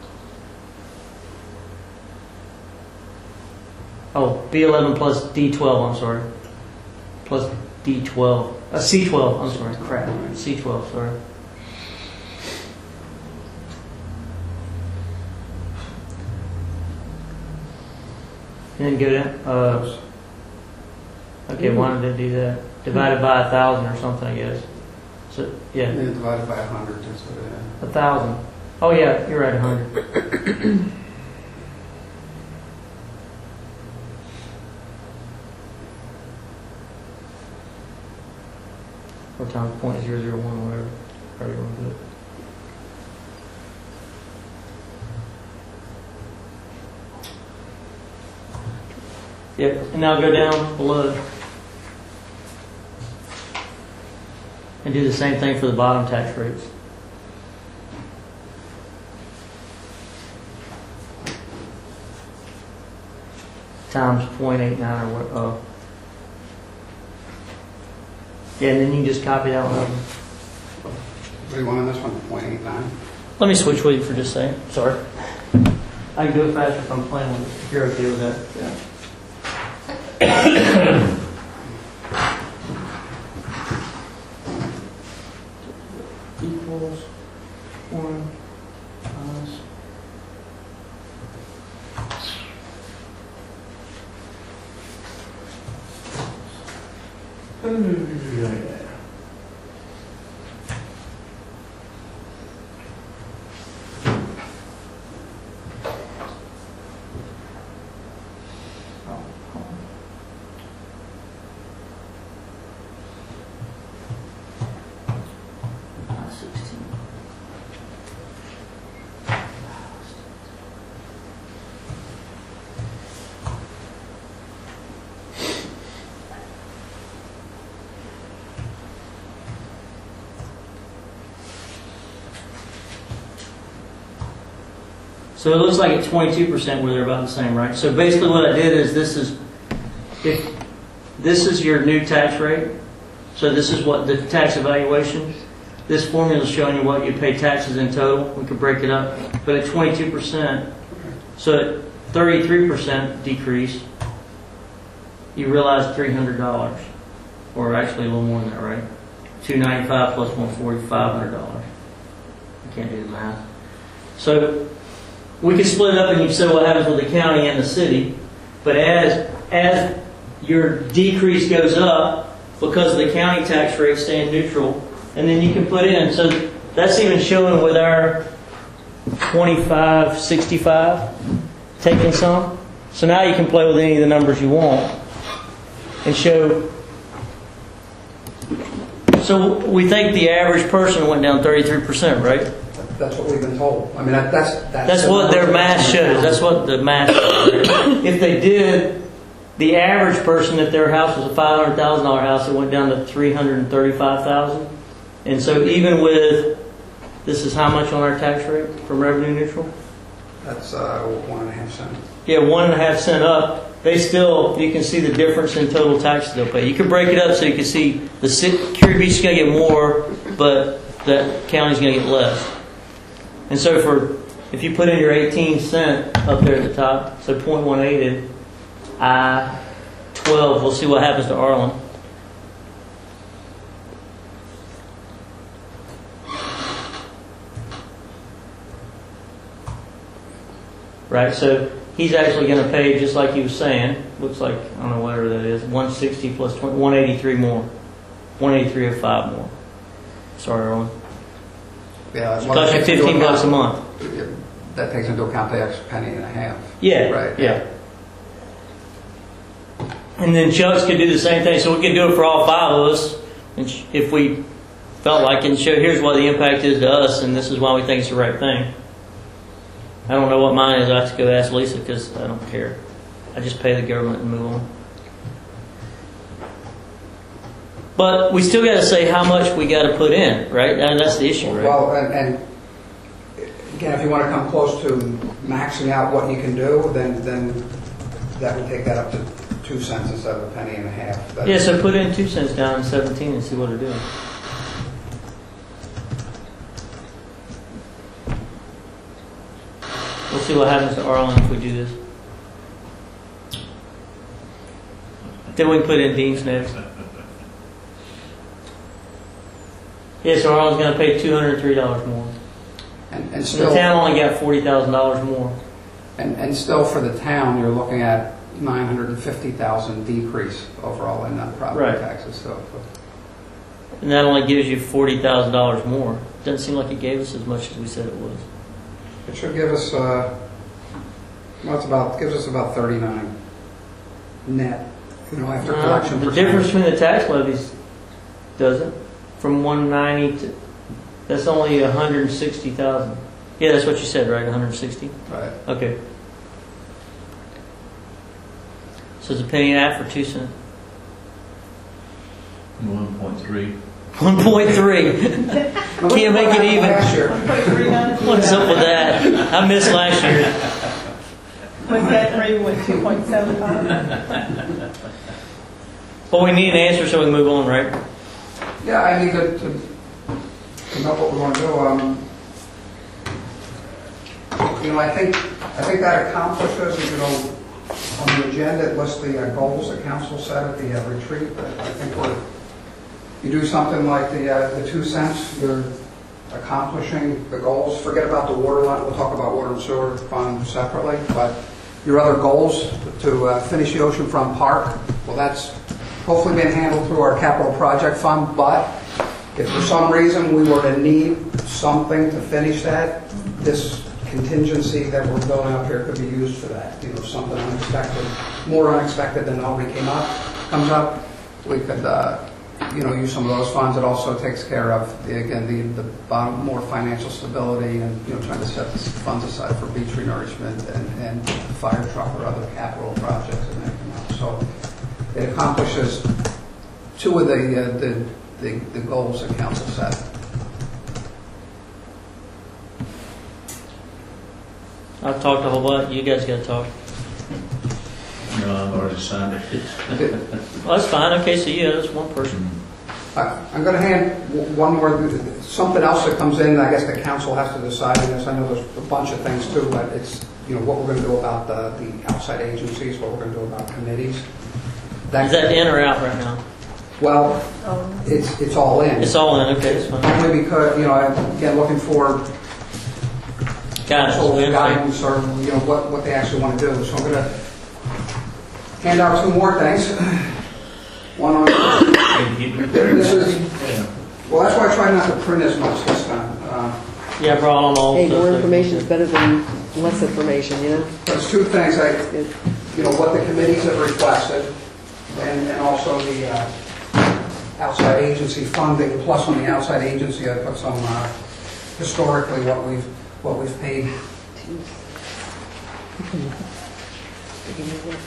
Oh, B eleven plus D twelve, I'm sorry. Plus D twelve. Uh, C twelve, I'm sorry. Crap. C twelve, sorry. And then go down. Uh, okay, why did they do that? Divided by a thousand or something, I guess. So, yeah, And then divided by a hundred, that's what it is. a thousand. Oh, yeah, you're right, a hundred. Or times point zero zero one, whatever. However you want to do it. Yep, and now go down below. And do the same thing for the bottom tax rates. Times zero point eight nine or what? Oh. Yeah, and then you can just copy that one over. What do you want on this one, point eight nine? Let me switch with you for just a second. Sorry. I can do it faster if I'm playing with it, if you're okay with that. Yeah. Equals one minus. sixteen. So it looks like at twenty-two percent where they're about the same, right? So basically what I did is this is, if this is your new tax rate, so this is what the tax evaluation, this formula is showing you what you pay taxes in total. We could break it up. But at twenty-two percent, so at thirty-three percent decrease, you realize three hundred dollars. Or actually a little more than that, right? two ninety-five plus one forty, five hundred dollars. I can't do the math. So we can split it up and you say what happens with the county and the city. But as as your decrease goes up because of the county tax rate staying neutral, and then you can put in, so that's even showing with our twenty-five sixty-five taking some. So now you can play with any of the numbers you want and show. So we think the average person went down thirty-three percent, right? That's what we've been told. I mean, that, that's... That's, That's what their math shows. That's what the math shows. If they did, the average person, if their house was a five hundred thousand dollars house, it went down to three hundred thirty-five thousand dollars. And so even with, this is how much on our tax rate from revenue neutral? That's uh, one and a half cents. Yeah, one and a half cent up. They still, you can see the difference in total taxes they'll pay. You can break it up so you can see the city, Curie Beach is going to get more, but the county's going to get less. And so for, if you put in your eighteen cent up there at the top, so point one eight in I twelve, we'll see what happens to Arlen. Right, so he's actually going to pay, just like he was saying, looks like, I don't know, whatever that is, one sixty plus twenty, one eighty-three more. one eighty-three oh five more. Sorry, Arlen. Yeah, It costs you fifteen bucks a month. That takes into account the extra penny and a half. Yeah, Right. yeah. And then Chuck's could do the same thing, so we could do it for all five of us, and sh- if we felt like, and show here's what the impact is to us, and this is why we think it's the right thing. I don't know what mine is. I have to go ask Lisa because I don't care. I just pay the government and move on. But we still got to say how much we got to put in, right? That, that's the issue, right? Well, and, and again, if you want to come close to maxing out what you can do, then then that would take that up to two cents instead of a penny and a half. That's, Yeah, so put in two cents down in seventeen and see what it does. We'll see what happens to Arlen if we do this. Then we can put in Dean's next. Yeah, so Arlen's going to pay two hundred three dollars more. and, and The still, town only got forty thousand dollars more. and, and still for the town, you're looking at nine hundred fifty thousand decrease overall in that property Right. taxes. So, And that only gives you forty thousand dollars more. Doesn't seem like it gave us as much as we said it was. it should give us, uh, well, it's about gives us about thirty-nine net. You know, after Uh, collection the percentage. difference between the tax levies doesn't. From one ninety to, that's only one hundred sixty thousand. Yeah, that's what you said, right? one hundred sixty? Right. Okay. So it's a penny and a half or two cents? One point three. one point three. Can't make it even. Last year. What's up with that? I missed last year. Was that three with two point seven five? Well, we need an answer so we can move on, right? Yeah, I need to, to, to know what we want to do. Um, you know, I think I think that accomplishes, you know, on the agenda it lists the uh, goals that council set at the uh, retreat. I, I think we're, you do something like the uh, the two cents, you're accomplishing the goals. Forget about the water line. We'll talk about water and sewer fund separately. But your other goals to uh, finish the oceanfront park, well, that's hopefully being handled through our capital project fund, but if for some reason we were to need something to finish that, this contingency that we're building up here could be used for that. You know, something unexpected, more unexpected than already came up, comes up, we could, uh, you know, use some of those funds. It also takes care of, the, again, the, the bottom, more financial stability and, you know, trying to set the funds aside for beach renourishment and, and fire truck or other capital projects and everything else. So it accomplishes two of the, uh, the, the, the goals that council set. I've talked a whole lot. You guys got to talk. No, I've already signed it. Well, that's fine. Okay, so yeah, that's one person. I- I'm going to hand w- one more, something else that comes in, I guess the council has to decide on this. I know there's a bunch of things too, but it's, you know, what we're going to do about the, the outside agencies, what we're going to do about committees. Is that in or out right now? Well, it's, it's all in. It's all in. Okay, that's fine. Only because, you know, I'm, again, looking for Guidance. council We understand. guidance or, you know, what, what they actually want to do. So I'm going to hand out two more things. One on, this is, well, that's why I try not to print as much this time. Uh, Yeah, I brought on all Hey, stuff. more information is better than less information, you know? There's two things, I, you know, what the committees have requested, and, and also the uh, outside agency funding, plus on the outside agency, I put some, uh, historically, what we've, what we've paid.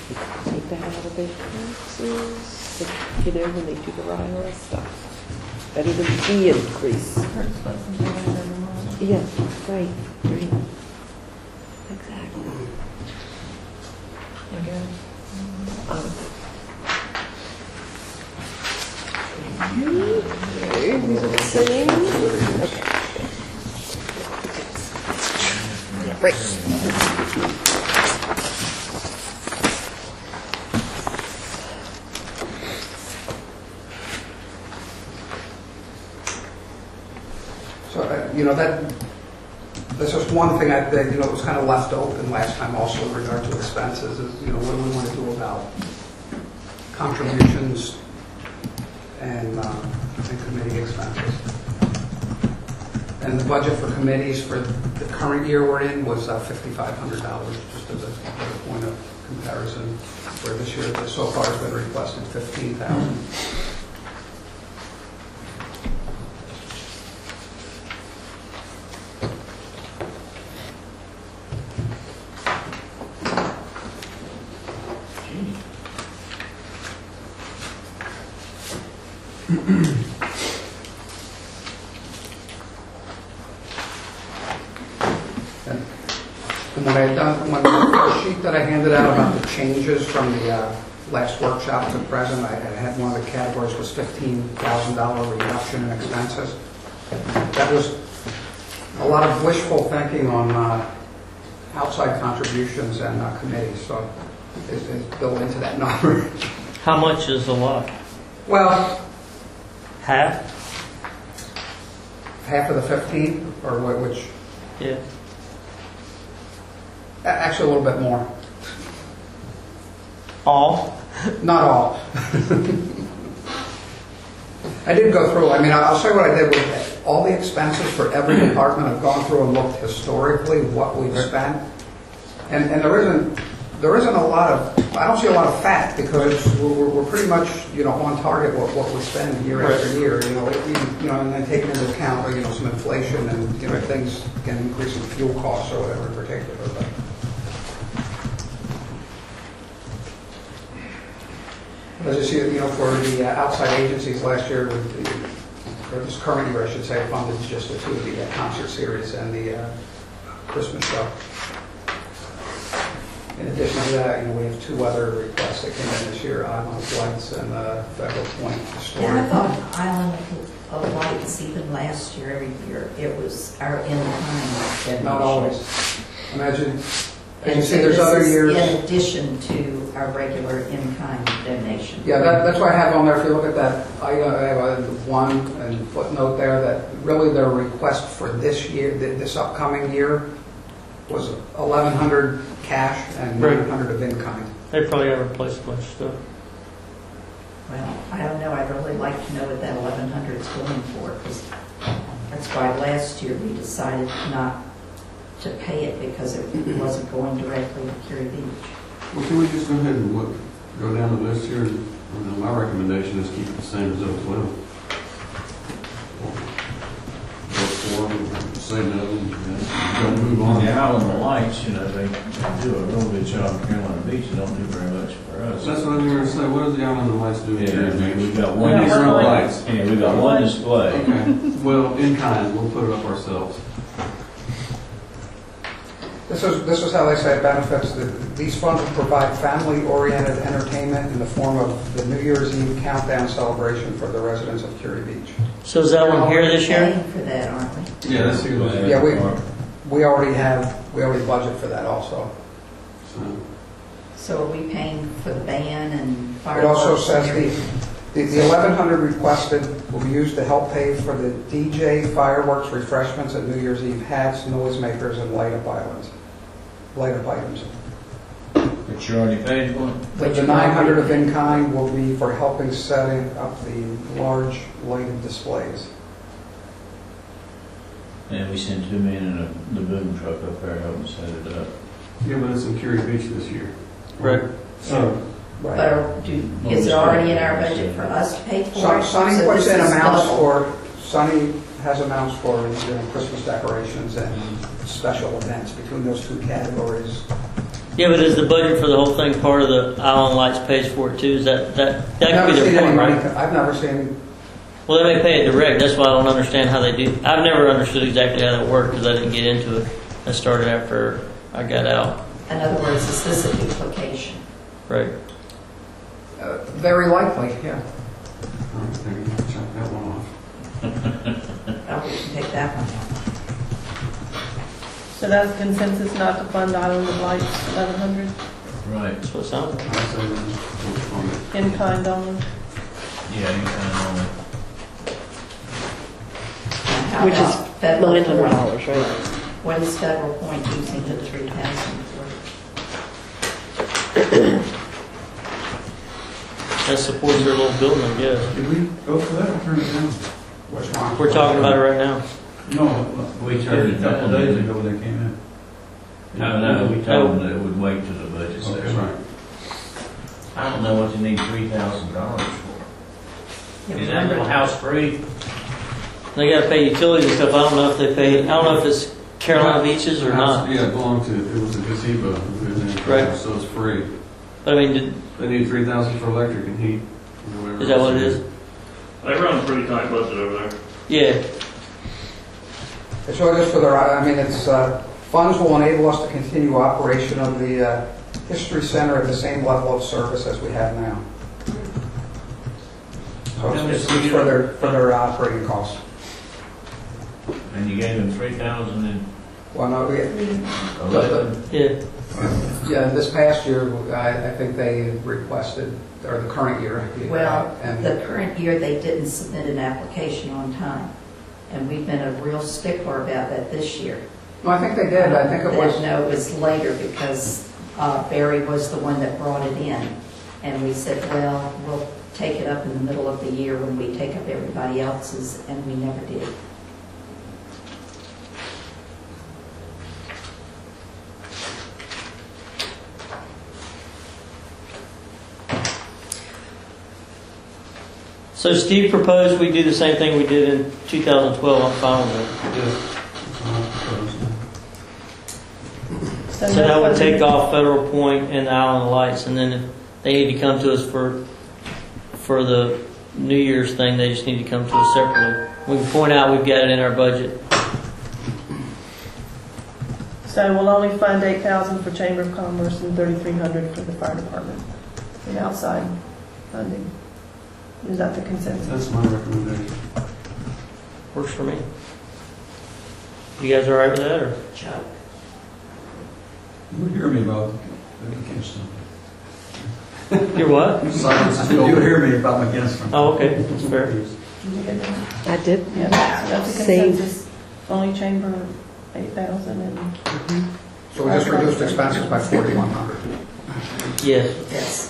Take that out of their taxes, you know, when they do the I R S stuff. better than the increase. Hurts less than doing it every month. Yeah, right, right. Exactly. Okay. Um, Okay, these are the same. Okay. Right. So, uh, you know, that, that's just one thing I, that, you know, was kind of left open last time also in regard to expenses, is, you know, what do we want to do about contributions and, uh, and committee expenses? And the budget for committees for the current year we're in was uh, fifty-five hundred dollars, just as a, as a point of comparison, where this year, so far has been requested fifteen thousand dollars. And when I had done, when the sheet that I handed out about the changes from the uh, last workshop to present, I I had one of the categories was fifteen thousand dollars reduction in expenses. That was a lot of wishful thinking on uh, outside contributions and uh, committees, so it's, it's built into that number. How much is a lot? Well, Half? half of the fifteen, or wh- which, Yeah. a- actually a little bit more. All? Not all. I did go through, I mean, I'll show you what I did with all the expenses for every department. I've gone through and looked historically what we've spent. And, and there isn't, there isn't a lot of, I don't see a lot of fat, because we're, we're pretty much, you know, on target what, what we spend year after year, you know, even, you know, and then taking into account, you know, some inflation and, you know, things can increase in fuel costs or whatever in particular. But as you see, you know, for the uh, outside agencies last year, or this current year, I should say, funded just the two of the uh, concert series and the uh, Christmas show. In addition to that, you know, we have two other requests that came in this year, Island of Lights and uh, Federal Point And I Historic. thought Island of Lights, even last year, every year, it was our in-kind donation. Not always. Imagine, as And you see, so there's this other is years. in addition to our regular in-kind donation. Yeah, that, that's why I have on there, if you look at that, I uh, I have a one and footnote there, that really their request for this year, th- this upcoming year, was eleven hundred cash and Right. nine hundred of in-kind. They probably have replaced a bunch of stuff. Well, I don't know, I'd really like to know what that eleven hundred is going for, because that's why last year we decided not to pay it, because it wasn't going directly to Curie Beach. Well, can we just go ahead and what, go down the list here? I mean, my recommendation is keep it the same as oh twelve. Vote for them, say no, and don't move on. The Island of Lights, you know, they they do a real good job in Carolina Beach, and don't do very much for us. That's what I'm going to say. What does the Island of Lights do? Yeah, here, I mean, Beach? we've got We one got display. one lights. Yeah, we've got one display. Okay. Well, in kind, we'll put it up ourselves. This is, this is how they say it benefits. The- These funds will provide family-oriented entertainment in the form of the New Year's Eve countdown celebration for the residents of Curie Beach. So is that one here this year? Paying for that, aren't we? Yeah, that's here. this year. Yeah, we, we already have, we already budget for that also. So, So are we paying for the band and It fireworks? also says and the, everything? the the eleven hundred requested will be used to help pay for the D J, fireworks, refreshments, and New Year's Eve hats, noisemakers, and light-up items. Light-up items. But you already paid one? The the nine hundred of in-kind will be for helping setting up the large lighted displays. And we sent two men in a, the boom truck up there helping set it up. yeah, but it's in Curie Beach this year. Right. So, But are- do, is it already in our budget for us to pay for Son- it? Sonny So puts this in is amounts double. for, Sonny has amounts for, you know, Christmas decorations and special events between those two categories. Yeah, but is the budget for the whole thing part of the Island Lights pays for it too? Is that, that, I've that never could be seen their any point, money, right? I've never seen Well, they may pay it direct. That's why I don't understand how they do. I've never understood exactly how that worked because I didn't get into it. I started after I got out. In other words, is this a duplication? Right. Uh, Very likely, yeah. All right, there you go. Check that one off. Oh, we can take that one out. So that's consensus not to fund Island of Lights, eleven hundred, Right, That's what it sounds like. I say that's on it. in kind only. yeah, you kind of know And how Which is about federal nine hundred point? dollars, right? What is Federal Point using the three thousand for? That supports their little building, I guess. Did we go for that or turn it down? Which one? We're talking about it right now. No, We turned it a couple down. of days ago they came in. No, no, we told them that it would wait till the budget Okay, session. Right. I don't know what you need three thousand dollars for. Yeah, Is that little house free? They got to pay utilities and stuff. I don't know if they pay. I don't know if it's Carolina Beaches or not. Yeah, it belonged to, it was a gazebo. It was in there, Right. So it's free. But I mean, did, They need three thousand for electric and heat. or whatever is that what it else is? They run a pretty tight budget over there. Yeah. It's really just for the, I mean, it's, uh, funds will enable us to continue operation of the uh, History Center at the same level of service as we have now. So it's it's for their, for their operating costs. And you gave them three thousand and Well, no, we, eleven? Yeah. yeah, this past year, I, I think they requested, or the current year. Well, and the current year, they didn't submit an application on time. And we've been a real stickler about that this year. No, I think they did. I think it That- was, No, it was later because uh, Barry was the one that brought it in. And we said, well, we'll take it up in the middle of the year when we take up everybody else's, and we never did. So Steve proposed we do the same thing we did in two thousand twelve. I'm fine with So it. So no that would funding. take off Federal Point and the Island Lights, and then if they need to come to us for for the New Year's thing, they just need to come to us separately. We can point out we've got it in our budget. So we'll only fund eight thousand for Chamber of Commerce and thirty-three hundred for the fire department in outside funding. Is that the consensus? That's my recommendation. Works for me. You guys all right with that, or? Chuck? You hear me about McKinston. You're what? You hear me about McKinston. Oh, okay, that's fair. I did. Yeah, so that's the Save. consensus. Only Chamber, eight thousand and. so we just reduced expenses by forty-one hundred. Yes. Yes.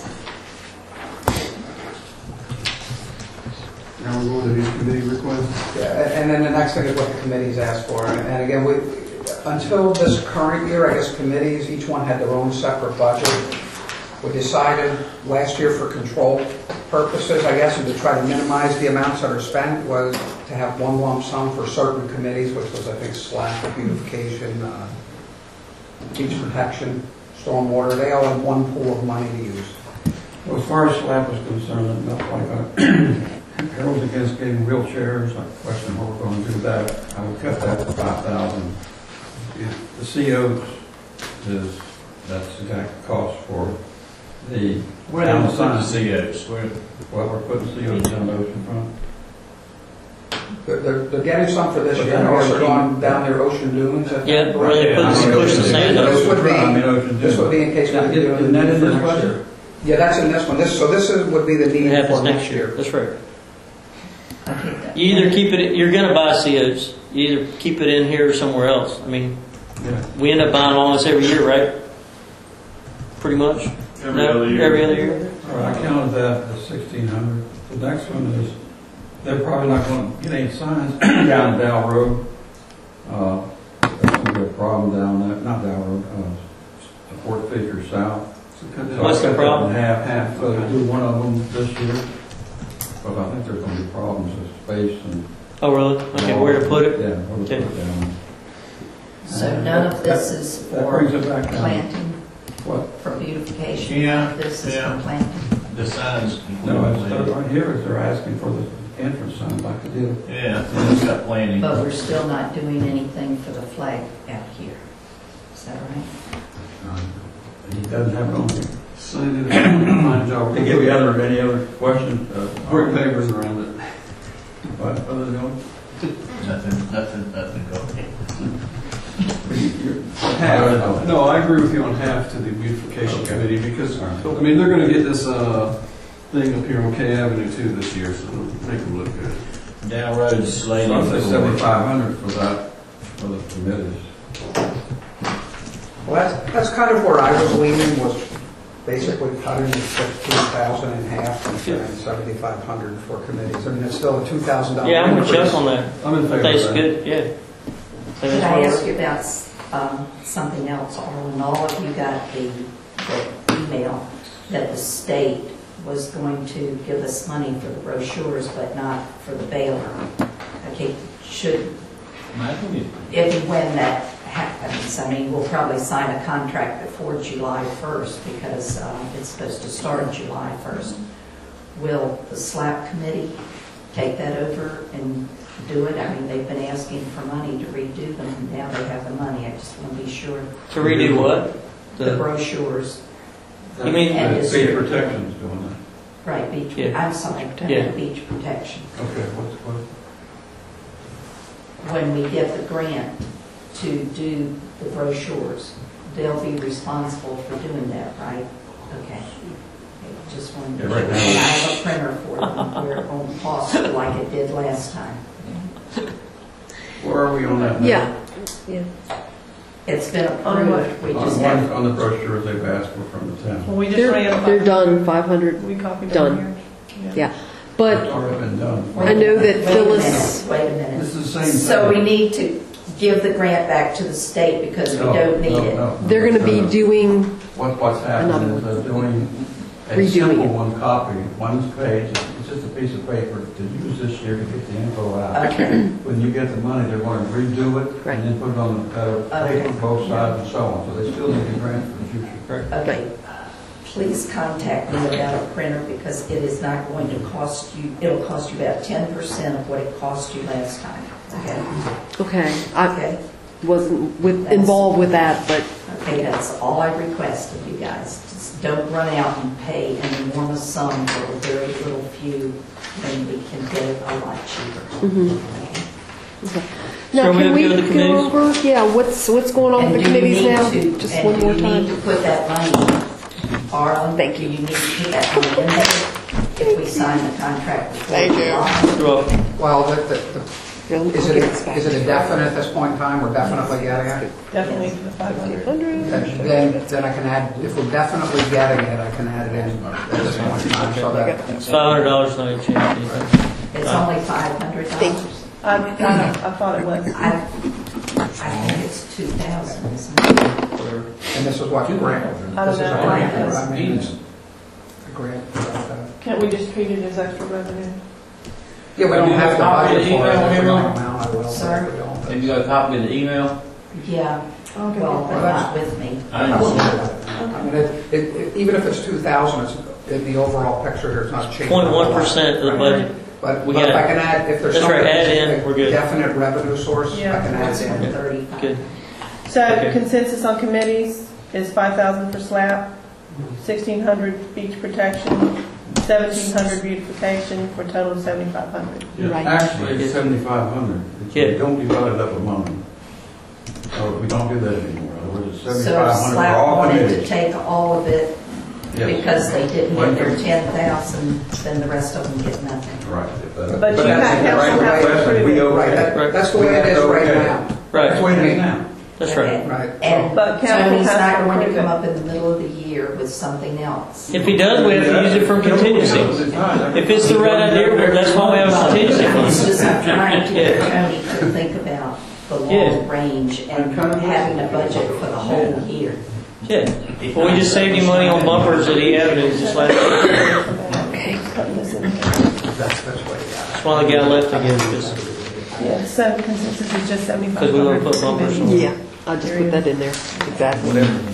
Now we're going to these committee requests. Yeah, and then the next thing is what the committees asked for. And again, we, until this current year, I guess committees, each one had their own separate budget. We decided last year for control purposes, I guess, and to try to minimize the amounts that are spent, was to have one lump sum for certain committees, which was, I think, SLAP, beautification, uh, beach protection, stormwater. They all had one pool of money to use. Well, as far as SLAP is concerned, not like uh, Harold's against getting wheelchairs, I question what we're going to do with that. I would cut that to five thousand. The C Os is, that's the exact cost for the Where town they put the sign. C Os? Where? Well, we're putting C Os down the ocean front. They're, they're, they're getting some for this But year. then They're also we're going keeping- down their ocean dunes. I think. Yeah, where they Yeah, put, I mean, push the ocean- sand This up. would be, I mean, ocean this would be in case we Now, do Isn't that in it this for next budget? year. Yeah, that's in this one. This, so this is, would be the It need happens for next year. That's right. Okay, that- You either keep it, you're going to buy C Os. You either keep it in here or somewhere else. I mean, Yeah. we end up buying almost every year, right? Pretty much. Every No? other year. Every other year. All right, I counted that as sixteen hundred. The next one is, they're probably not going to get any signs down Dow Road. Uh, That's going to be a problem down there, not Dow Road, uh, Fort Fisher South. So cut that What's I the cut that problem? in half, half, so they do one of them this year. But I think there's going to be problems with space and. Oh, really? Okay, where to put it? Yeah, where to put it down. So none of this is That for brings it back down. planting, What? for beautification? Yeah, This is yeah. for planting. The signs. No, it's, uh, right here is they're asking for the entrance sign like they did. Yeah, it's got planning. But we're still not doing anything for the flag out here. Is that right? He doesn't have it on here. Sonny did a fine job. They give you other, any other questions? Uh, Brick pavers around it. What, other than one? Nothing, nothing, nothing going. Half. No, I agree with you on half to the beautification Okay. committee because, All right. I mean, they're gonna get this, uh, thing up here on K Avenue too this year, so it'll make them look good. Down road So slated. I'd say for- seventy-five hundred for that, for the committees. Well, that's, that's kind of where I was leaning, was basically cutting the fifteen thousand in half and saying seventy-five hundred for committees. I mean, it's still a two thousand dollar Yeah, I'm with increase. Chuck on that. I'm in I favor think it's of that. good, yeah. So Could that's I where ask we're- you about um, something else, Arlen? All of you got the, the email that the state was going to give us money for the brochures, but not for the baler. Okay, should, I think it- if and when that happens, I mean, we'll probably sign a contract before July first because um, it's supposed to start July first. Will the SLAP committee take that over and do it? I mean, they've been asking for money to redo them, and now they have the money. I just want to be sure. To redo what? The The, brochures, you mean, And The is Beach there- Protection's doing that. right, beach, Yeah. I'm sorry, Yeah. beach protection. Okay, what's, what? When we get the grant to do the brochures, they'll be responsible for doing that, right? Okay. Okay, just wanted to Yeah, be right sure. now- And I have a printer for them where it won't cost like it did last time. Where are we on that now? Yeah, yeah. It's been On what? approved, we On just one, have, on the brochures they've asked for from the town. Well, we just They're, ran. they're done, five hundred, We copied Done. them here. yeah. It's But already been done. I know that wait a Phyllis- minute, wait a minute. This is the same thing. So we need to give the grant back to the state because we No, don't need no, it. no. they're going to be No. doing, What, what's happening Another is they're doing a Redoing simple it. one copy, one page, it's just a piece of paper to use this year to get the info out. Okay, When you get the money, they're going to redo it Right. and then put it on the uh, Okay. paper, both sides and so on. So they still need the grant for the future. okay. Please contact me about a printer because it is not going to cost you, it'll cost you about ten percent of what it cost you last time. Okay? okay, I Okay? wasn't with, involved with that, but Okay, that's all I request of you guys. Just don't run out and pay an enormous sum for a very little few when we can get it a lot cheaper. mhm. Okay? Now, So we can have we to go to the committees? go over, yeah, what's, what's going on And with do the you committees need now? to- Just and one more do you need time. to put that money, Arlen? Thank you. Do you need to put that money in there if we sign the contract before Thank you. July? you're welcome. Well, the, the, the- Yeah, is we'll it, get this back. is it a definite at this point in time? We're definitely getting it? Definitely for the five hundred. Then, then then I can add, if we're definitely getting it, I can add it in at this point in time, so that, It's five hundred dollars, not gonna change anything. It's only five hundred Thank dollars. I, I, I thought it was. I, I think it's two thousand, isn't it? Whatever. and this is what grant? I don't This is know. a grant, I mean, it's a grant. uh, Can't we just treat it as extra revenue? Yeah, we don't have to budget for it, if we Email, don't amount, I will, but Sir? we don't. Have you got a copy of the email? Yeah, Okay. well, but not with me. I didn't see it. I mean, it, it, it- even if it's two thousand, it's, in the overall picture here, it's not changing. Point one percent of the budget. But, We but if got I it. can add, if there's That's something. right, add in, that's a we're good. Definite revenue source, I Yeah. can add It's it one in. thirty-five. Good. So Okay. consensus on committees is five thousand for SLAP, sixteen hundred beach protection, seventeen hundred beautification, for a total of seventy-five hundred. Yeah, Right. Actually, it's seventy-five hundred. Yeah. We don't divide it up among, or we don't do that anymore. In other words, it's So seventy-five hundred for SLAP all wanted to committees. take all of it Yes. because they didn't One get their committee. ten thousand, then the rest of them get nothing. Right. if that- But you that's have- the council right has to request, approve we it. okay. Right, that, that's the way it is right now. That's the way it is now. That's right. Okay? Right. And But council Tony's has not to going to approve come it. up in the middle of the year with something else. If he does, we have to use it for contingency. If it's the right idea, well, that's why we have a contingency It's fund. just I'm trying to Yeah. get Tony to think about the Yeah. long range and having a budget for the whole year. Yeah. Well, we just saved him money on bumpers at E Avenue just last year. Okay. Putting this in here. That's, that's what you got. That's why the guy left again, because, Yeah, so consensus is just seventy-five because we hundred. want to put bumpers on. Yeah, I'll just put that in there, exactly.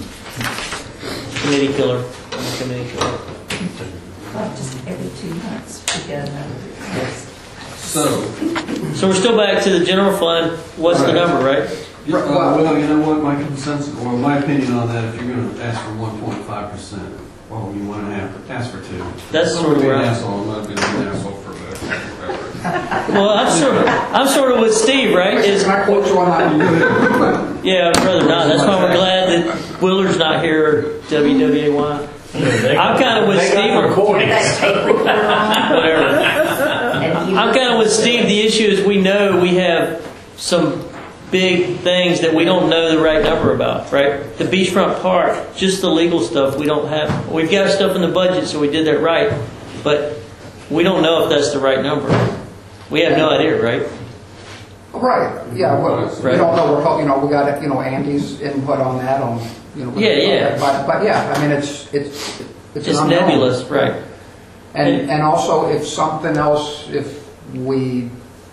Committee killer. Committee killer. Well, just every two months we get another request. So, So we're still back to the general fund. What's the Right. number, right? uh, well, you know what, my consensus, or my opinion on that, if you're gonna ask for one point five percent, well, you wanna have, ask for two. That's I'm sort of gonna be where an I'm- asshole, I'm not gonna be an asshole for that. Well, I'm sort of, I'm sort of with Steve, right? Is Can I quote you on that one? yeah, I'd rather not. That's why we're glad that Willard's not here, or W W A Y. I'm kind of with They got Steve. recordings. Whatever. And you- I'm kind of with Steve. The issue is we know we have some big things that we don't know the right number about, right? The beachfront park, just the legal stuff we don't have. We've got stuff in the budget, so we did that right, but we don't know if that's the right number. We have no idea, right? Right, yeah, well, we Right. don't know, we're, ho- you know, we got, you know, Andy's input on that, on, you know. Yeah, yeah. But, but yeah, I mean, it's, it's, it's an It's unknown. nebulous, right? And, and also, if something else, if we,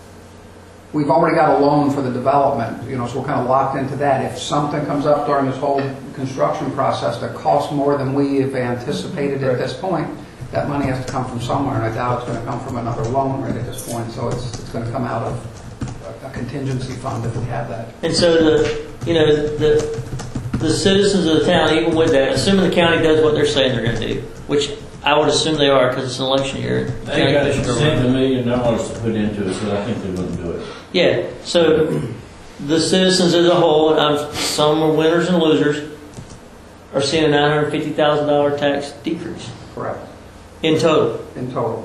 we've already got a loan for the development, you know, so we're kind of locked into that. If something comes up during this whole construction process that costs more than we have anticipated at this point, that money has to come from somewhere, and I doubt it's going to come from another loan right at this point, so it's, it's going to come out of a- a contingency fund if we have that. And so the, you know, the the citizens of the town, even with that, assuming the county does what they're saying they're going to do, which I would assume they are because it's an election year. They County got commissioners are sent running. a million dollars to put into it, so I think they wouldn't do it. Yeah. So the citizens as a whole, and I'm, some are winners and losers, are seeing a nine hundred fifty thousand dollar tax decrease Correct, in total. in total.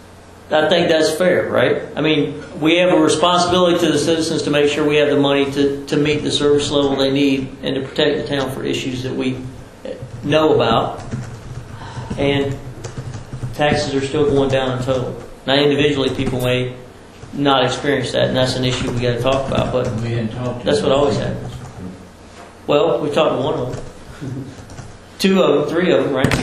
I think that's fair, right? I mean, we have a responsibility to the citizens to make sure we have the money to, to meet the service level they need and to protect the town for issues that we know about. And taxes are still going down in total. Now, individually, people may not experience that, and that's an issue we got to talk about. But We hadn't talked to that's them. what always happens. Well, we talked to one of them, two of them, three of them, right?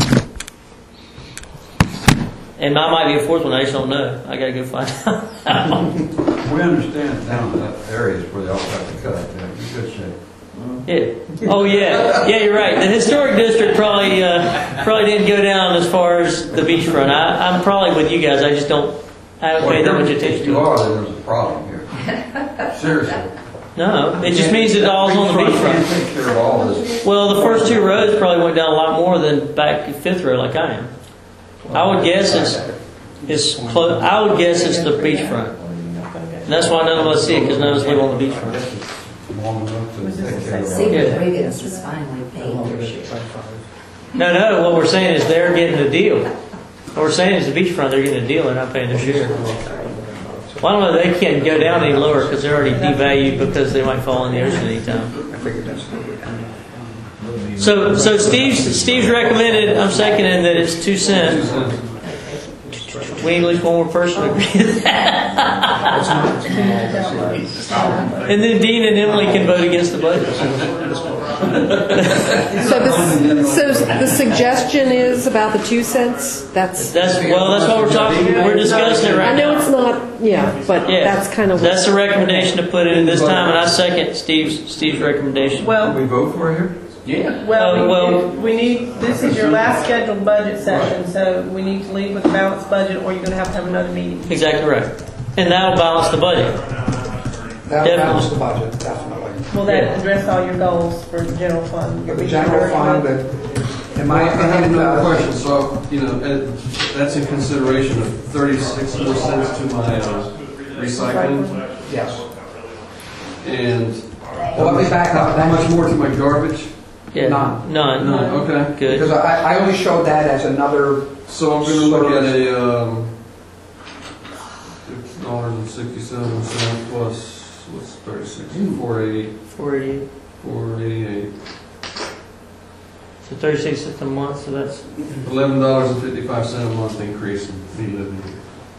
And I might be a fourth one. I just don't know. I got to go find out. We understand down to that areas where they all have to cut, yeah, you should say. Yeah. Oh yeah. Yeah, you're right. The historic district probably uh, probably didn't go down as far as the beachfront. I, I'm probably with you guys. I just don't. I haven't paid that much attention If you to it. are, then there's a problem here. Seriously. No, it just means it all's on the Can't beachfront. take care of all this. Well, the first two roads probably went down a lot more than back Fifth Road, like I am. I would guess it's it's close. I would guess it's the beachfront. And that's why none of us see it because none of us live on the beachfront. Long enough to take care of all Cedar Yeah. Wiggins is finally paid their share. No, no. What we're saying is they're getting a deal. What we're saying is the beachfront, they're getting a deal. They're not paying their share. Well, I don't know. They can't go down any lower because they're already devalued because they might fall in the ocean anytime. I figured that's going to be down. So, so Steve's Steve's recommended. I'm seconding that it's two cents. We need at least one more person to agree to that. And then Dean and Emily can vote against the budget. So the, so the suggestion is about the two cents? That's, That's well. That's what we're talking. We're discussing it right I know now. it's not, yeah, but Yeah, that's kind of. that's the recommendation to put it in this time, and I second Steve's Steve's recommendation. Can Well, we vote for it here? Yeah. well, Uh, well- we- we need, this is your last scheduled budget session, so we need to leave with a balanced budget, or you're going to have to have another meeting. Exactly right, and that'll balance the budget. That'll balance the budget, definitely. Will that Yeah. address all your goals for the general fund? The general fund, that, in my I have opinion, another uh, question, so, you know, uh, that's in consideration of thirty-six more cents to my uh, recycling, yes. and Well, let me back up. how much more to my garbage? Yeah, None. none. None, okay. Good. Because I, I only showed that as another, So I'm gonna look at a, um, six dollars and sixty-seven cents plus, what's thirty-six, four eighty, Four eighty. four eighty-eight. So thirty-six cents a month. So that's Eleven dollars and fifty-five cent a month increase in me living here.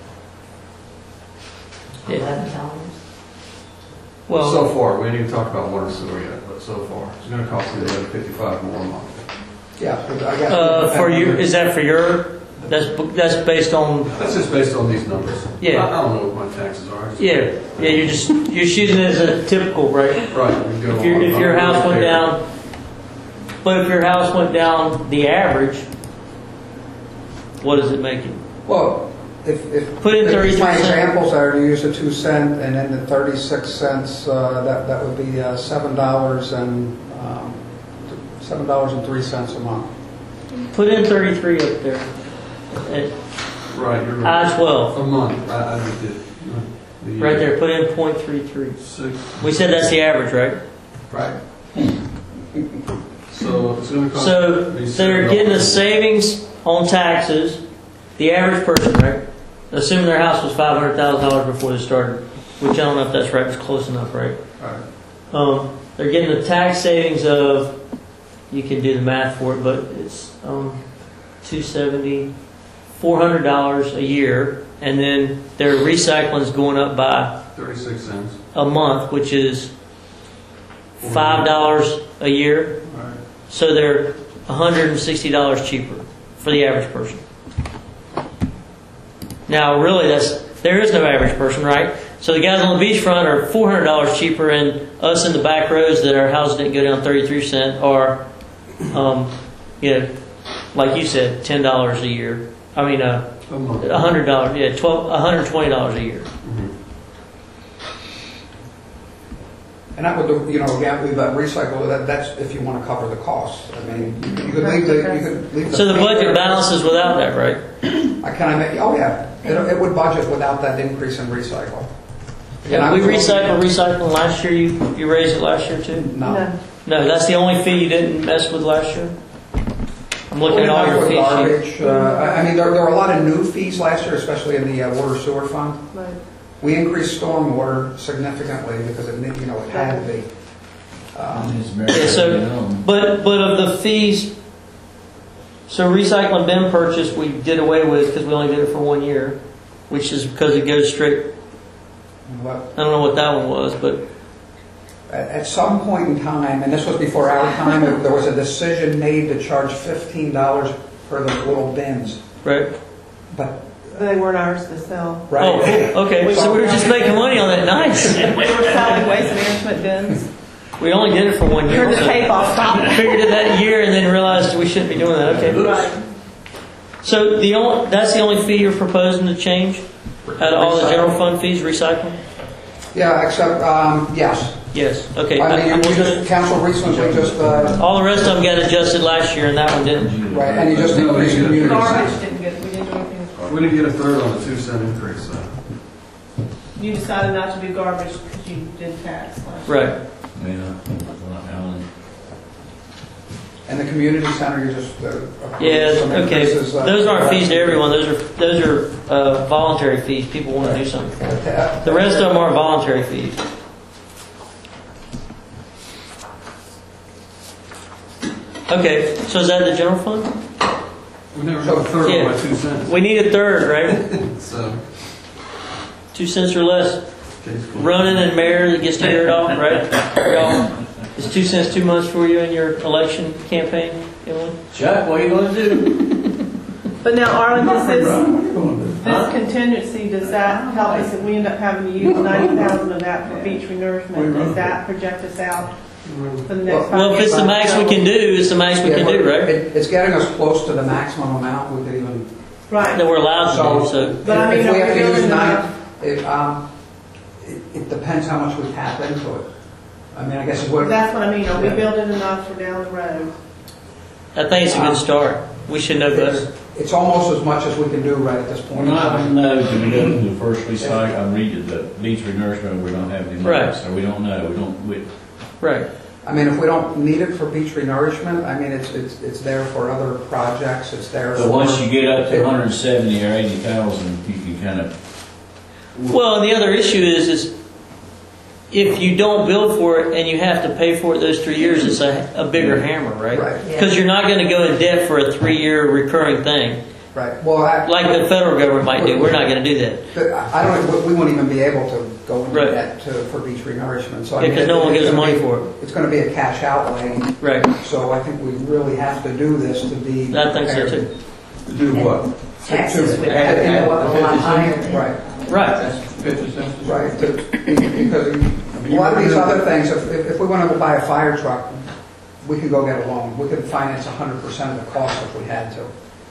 yeah. Eleven dollars. Well, So far, we didn't even talk about water sewer yet, but so far, it's gonna cost me eleven fifty-five more a month. yeah, because I guess. uh, for you, is that for your? That's that's based on. That's just based on these numbers. Yeah. I I don't know what my taxes are. Yeah, yeah. You're just you're using it as a typical, right? Right. we go If your on. if your I'm house really went fair. down, but if your house went down the average, what is it making? Well, if, if. Put in if thirty-three My cents. examples are to use a two cent and then the thirty-six cents, uh, that, that would be uh, seven dollars and, um, seven dollars and three cents a month. Put in thirty-three up there. At Right, you're right. I twelve, A month, I, I just did. the- right there, put in point three three. Six, We said that's the average, right? Right. so it's gonna cost. So me they're getting a savings on taxes, the average person, right? Assuming their house was five hundred thousand dollars before they started, which I don't know if that's right, it's close enough, right? Right. Um, they're getting a tax savings of, you can do the math for it, but it's um, two seventy, four hundred dollars a year, and then their recycling is going up by Thirty-six cents. a month, which is five dollars a year. Right. So they're one hundred sixty dollars cheaper for the average person. Now, really, that's there is no average person, right? So the guys on the beachfront are four hundred dollars cheaper, and us in the back rows that our houses didn't go down thirty-three cents are, um, you know, like you said, ten dollars a year. I mean, uh, A month. one hundred dollars, yeah, twelve, one hundred twenty dollars a year. Mhm. And that would, you know, again, we've got recycle, that, that's if you want to cover the costs. I mean, you could leave the, you could leave the. So the budget balances without that, right? I kind of make, oh yeah, it, it would budget without that increase in recycle. Again, I We was- recycled recycling last year. You you raised it last year too. No. No, that's the only fee you didn't mess with last year. I'm looking at all Well, your with fee sheets. Garbage, uh, I I mean, there, there were a lot of new fees last year, especially in the uh, water sewer fund. Right. We increased stormwater significantly because it, you know, it had to be. Um, It's very, Yeah, so- you know, But but of the fees, so recycling bin purchase we did away with because we only did it for one year, which is because it goes straight. but I don't know what that one was, but At at some point in time, and this was before our time, there was a decision made to charge fifteen dollars for the little bins. right. But, They weren't ours to sell. right? Oh, cool. Okay. So we were just making money on that. Nice. We were selling waste management bins. We only did it for one year. Turn the so tape off. Stop it. Figured it that year and then realized we shouldn't be doing that. Okay. Right. So the only that's the only fee you're proposing to change out of all the general fund fees, recycling? Yeah, except, um, yes. Yes. Okay. I I- mean, I'm you looking just, at- council recently just, uh, all the rest of them got adjusted last year, and that one didn't. right, and you just No, increased you- community. Garbage didn't get, we didn't do anything with garbage. We didn't get a third on the two cent increase, so. You decided not to do garbage because you did tax last year. Right. yeah, Alan. And the community center, you just, uh. approved Yeah. some Okay. increases, uh, Those aren't fees to everyone. Those are those are uh, voluntary fees. People want to do something for. uh, The rest of them are voluntary fees. Okay. So is that the general fund? We never got a third Yeah. on my two cents, We need a third, right? so. Two cents or less. case closed. Running and mayor that gets to hear it all, right? Y'all, is two cents too much for you in your election campaign, Emily? Chuck, what are you gonna do? But now, Arlen, this is, What are you gonna do? this contingency, does that help us if we end up having to use ninety thousand of that for beach renourishment? Does that project us out for the next five years? Well, if it's the max we can do, it's the max we Yeah, can but do, right? it- It's getting us close to the maximum amount we could even. Right. That we're allowed to do, So, so. But I mean, if we are have we to use building nine, enough? it, um, it, it depends how much we tap into it. I mean, I guess it would. That's what I mean, are we Yeah. building enough for down the road? I think it's a good start. We should know It's, better. it's almost as much as we can do right at this We're point in not time. gonna know till we go to the first recycle, I read it, the beach renourishment, we don't have any money, Right. so we don't know, we don't, we, Right. I mean, if we don't need it for beach renourishment, I mean, it's, it's, it's there for other projects, it's there for. but once you get up to one hundred seventy or eighty thousand, you can kind of, Well, and the other issue is, is if you don't build for it and you have to pay for it those three years, it's a, a bigger hammer, right? Right, Because you're not going to go in debt for a three-year recurring thing, right. Well, I, like the federal government might do. We're not going to do that. but I don't, we won't even be able to go into Right. debt to, for beach renourishment, so. I Yeah, mean, 'cause no one it's gives gonna money be- for it. It's gonna be a cash outlay, Right. so I think we really have to do this to be. I think so prepared. too. To do what? Taxes would To- have to to- go up a lot higher than. Right, Right. Fifty cents? right, to- because a lot of these other things, if, if if we wanted to buy a fire truck, we could go get a loan, we could finance a hundred percent of the cost if we had to.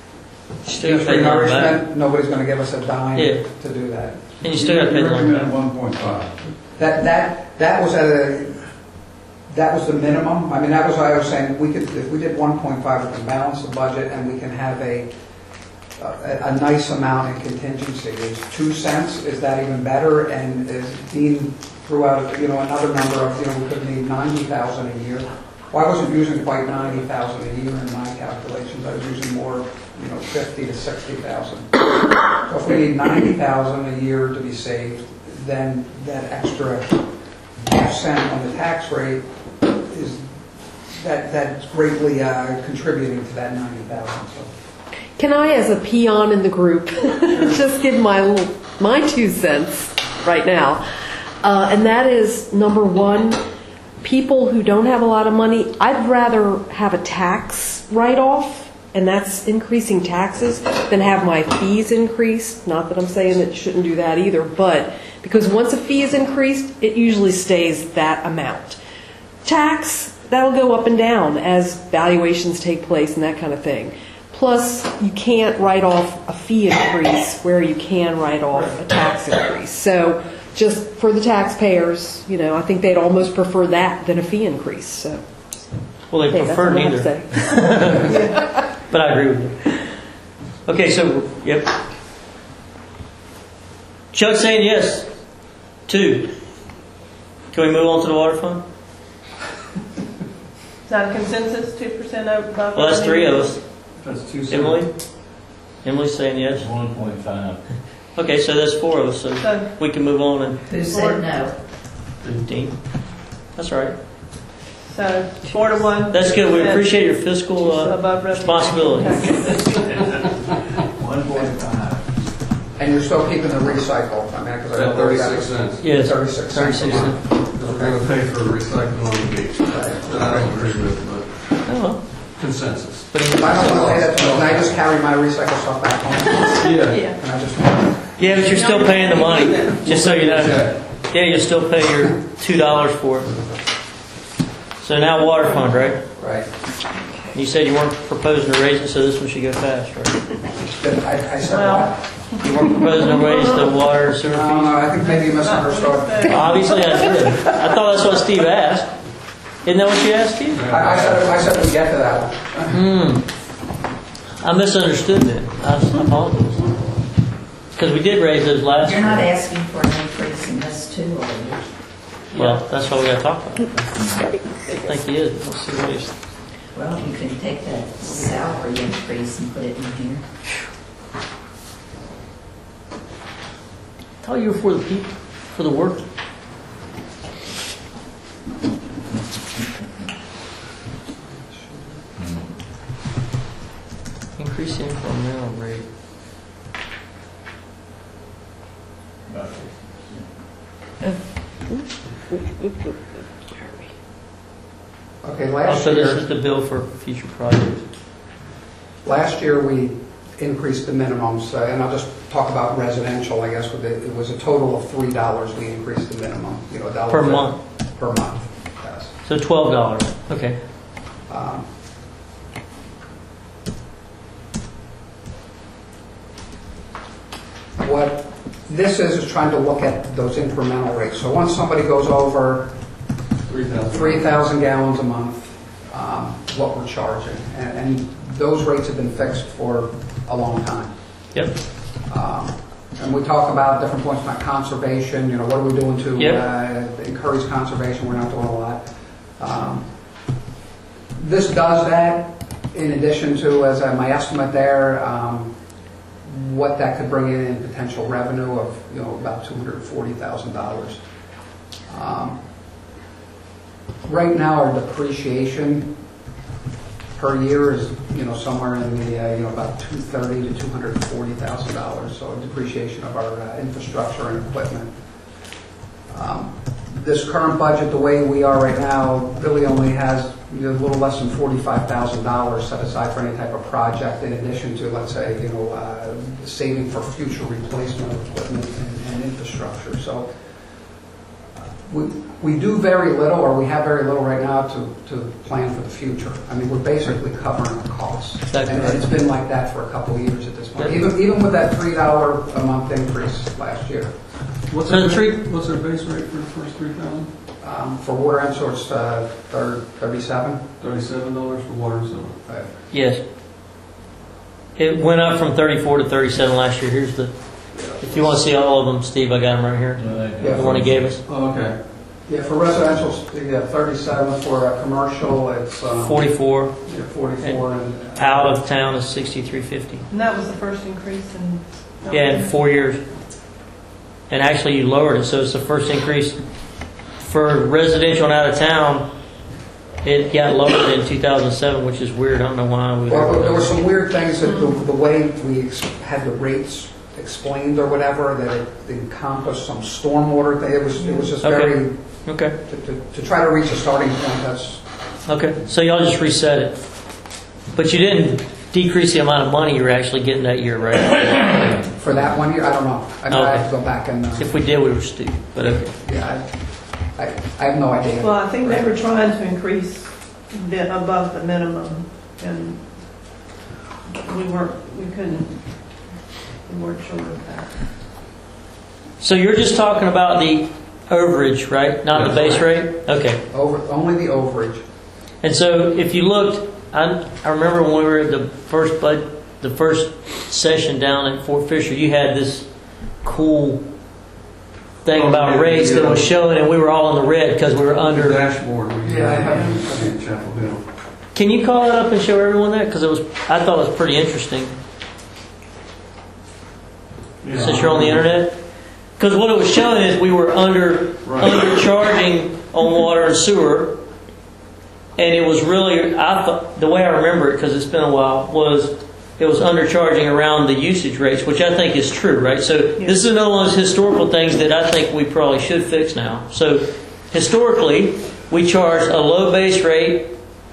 Still Youth pay the loan back. renourishment, nobody's gonna give us a dime Yeah. to do that. And you still got to pay You the loan recommend back. one point five. That, that, that was a, that was the minimum. I mean, that was why I was saying, we could, if we did one point five, we can balance the budget and we can have a, a, a nice amount in contingency. Is two cents, is that even better? And as Dean threw out, you know, another number of, you know, we could need ninety thousand a year. Well, I wasn't using quite ninety thousand a year in my calculations. I was using more, you know, fifty to sixty thousand. So if we need ninety thousand a year to be saved, then that extra half cent on the tax rate is, that, that's greatly uh, contributing to that ninety thousand. So. Can I, as a peon in the group, just give my little, my two cents right now? Uh, and that is, number one, people who don't have a lot of money, I'd rather have a tax write-off, and that's increasing taxes, than have my fees increased. Not that I'm saying that you shouldn't do that either, but because once a fee is increased, it usually stays that amount. Tax, that'll go up and down as valuations take place and that kind of thing. Plus, you can't write off a fee increase where you can write off a tax increase. So just for the taxpayers, you know, I think they'd almost prefer that than a fee increase. So, Well, they hey, that's prefer what I have to neither. say. But I agree with you. Okay, so, yep. Chuck's saying yes. Two. Can we move on to the water fund? Is that a consensus, two percent above? Well, that's three of us. That's two cents. Emily? Emily's saying yes. One point five. Okay, so that's four of us, so So- we can move on and Who said no? Dean. That's all right. So, four to one. That's good. We appreciate your fiscal uh, Above revenue. responsibility. One point five. And you're still keeping the recycle, I mean, because I know At we got thirty-six cents. Yes, thirty-six cents a thirty-six month. cents. Because we're gonna pay for recycling on the beach. That I don't agree with, Oh, well. but consensus. But If I don't want to pay that, can I just carry my recycle stuff back home? Yeah. Yeah. Can I just, yeah, but you're still paying the money, just so you know. Okay. Yeah, you'll still pay your two dollars for it. So now water fund, right? right. You said you weren't proposing to raise it, so this one should go fast, right? Then I, I said Well- what? You weren't proposing to raise the water and sewer I don't fees? know, I think maybe you misunderstood. Obviously I did. I thought that's what Steve asked. Isn't that what you asked, Steve? I, I said, I said we get to that one. Hmm. I misunderstood then. I I apologize. Because we did raise those last You're not year. asking for an increase in this too, are you? Well, that's what we got to talk about. I think he is. Let's see what he's... Well, you can take that salary increase and put it in here. I thought you were for the people, for the work. Increase the incremental rate. About Okay, Oh, last so this is year, the bill for future projects. last year we increased the minimums, uh, and I'll just talk about residential, I guess, with it, it was a total of three dollars we increased the minimum, you know, a dollar. Per fifty month. Per month, yes. So twelve dollars. Okay. Um, What this is, is trying to look at those incremental rates. So once somebody goes over Three thousand. three thousand gallons a month, um, what we're charging. And, and those rates have been fixed for a long time. Yep. Um, And we talk about different points about conservation, you know, what are we doing to Yep. uh, encourage conservation? We're not doing a lot. Um, This does that in addition to, as uh, my estimate there, um, what that could bring in in potential revenue of, you know, about two hundred forty thousand dollars. Um, Right now, our depreciation per year is, you know, somewhere in the, uh, you know, about two hundred thirty thousand to two hundred forty thousand dollars, so depreciation of our uh, infrastructure and equipment. Um, This current budget, the way we are right now, really only has you know, a little less than forty-five thousand dollars set aside for any type of project, in addition to, let's say, you know, uh, saving for future replacement of equipment and, and infrastructure. So uh, we, we do very little, or we have very little right now to, to plan for the future. I mean, we're basically covering our costs. That's And right. it's been like that for a couple of years at this point, Yeah. even, even with that three dollar a month increase last year. What's So our, the three- what's our base rate for the first three thousand? Um, For water and sewer, it's uh, thir- thirty-seven. Thirty-seven dollars for water and sewer. Uh, Yes. It went up from thirty-four to thirty-seven last year. Here's the, if you want to see all of them, Steve, I got them right here. Yeah. The one he gave us. Oh, okay. Yeah, for residential, yeah, thirty-seven, for uh, commercial, it's um, forty-four. yeah, forty-four, and Out of town is sixty-three fifty. And that was the first increase in. Yeah, in four years. And actually, you lowered it, so it's the first increase for residential and out of town. It got lowered in two thousand seven, which is weird. I don't know why. We Well, there were some weird things that the, the way we ex- had the rates explained or whatever, that it encompassed some stormwater thing. It was, it was just Okay. very, Okay. to, to, to try to reach a starting point, that's, Okay. So y'all just reset it, but you didn't decrease the amount of money you were actually getting that year, right? for that one year, I don't know. I mean, I have to go back and, uh, If we did, we were stupid. But okay. yeah, I, I, I have no idea. Well, I think they were trying to increase the, above the minimum, and we weren't, we couldn't, we weren't sure of that. So you're just talking about the overage, right? Not the base rate. Okay. Over, only the overage. And so if you looked, I, I remember when we were at the first bud, the first session down at Fort Fisher, you had this cool thing Oh, about yeah, rates that yeah. was showing, and we were all in the red because we were The under. dashboard. we Yeah, I have have. in Chapel Hill. Can you call that up and show everyone that? Because it was, I thought it was pretty interesting. Since you're on the internet. Because what it was showing is we were under Right. undercharging on water and sewer, and it was really, I thought, the way I remember it, because it's been a while, was it was undercharging around the usage rates, which I think is true, right? So this is another one of those historical things that I think we probably should fix now. So historically, we charged a low base rate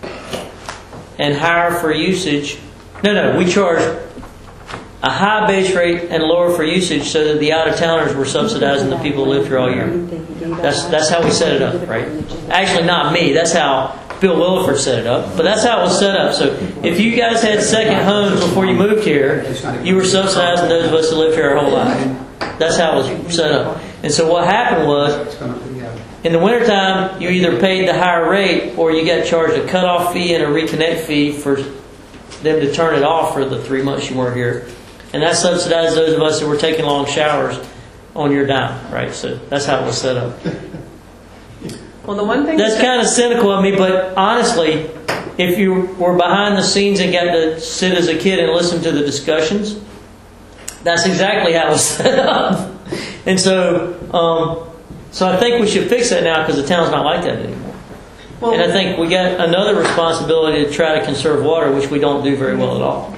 and higher for usage. No, no, we charged a high base rate and lower for usage so that the out-of-towners were subsidizing the people who lived here all year. That's that's how we set it up, right? Actually, not me. That's how Bill Williford set it up. But that's how it was set up. So if you guys had second homes before you moved here, you were subsidizing those of us who lived here our whole life. That's how it was set up. And so what happened was, It's gonna be, uh, in the wintertime, you either paid the higher rate or you got charged a cutoff fee and a reconnect fee for them to turn it off for the three months you weren't here. And that subsidized those of us who were taking long showers on your dime, right? So that's how it was set up. Well, the one thing. That's that- kind of cynical of me, but honestly, if you were behind the scenes and got to sit as a kid and listen to the discussions, that's exactly how it was set up. And so, um, so I think we should fix that now because the town's not like that anymore. well, And I think we got another responsibility to try to conserve water, which we don't do very well at all.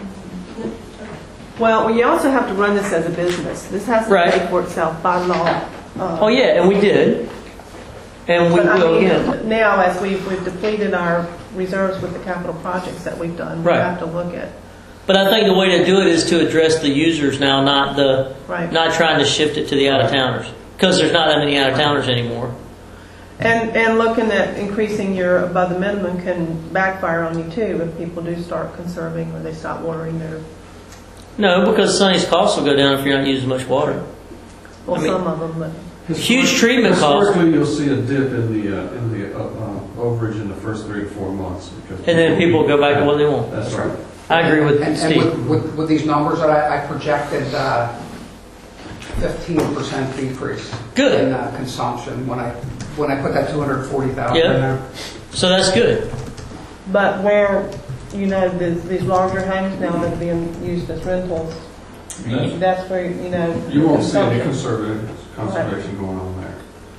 Well, you also have to run this as a business. This has to Right. pay for itself by law. Uh, Oh yeah, and we did, and we But I will mean, again. now, as we've, we've depleted our reserves with the capital projects that we've done, we Right. have to look at, But I think the way to do it is to address the users now, not the right. not trying to shift it to the out of towners, because there's not that many out of towners anymore. And, and looking at increasing your above the minimum can backfire on you too if people do start conserving or they stop watering their, No, because Sonny's costs will go down if you're not using much water. well, I mean- some of them, but. Huge treatment costs. Historically, you'll see a dip in the, uh, in the, uh, uh, overage in the first three to four months. because And then people go back to what they want. That's right. I agree with And, and Steve. with, with, with these numbers that I, I projected, uh, fifteen percent decrease Good. in uh, consumption when I, when I put that two hundred forty thousand Yeah. in there. So that's good. But where, you know, these, these larger homes now that are being used as rentals, That's- that's where, you know. You won't see any consumption- conservative, conservation going on there.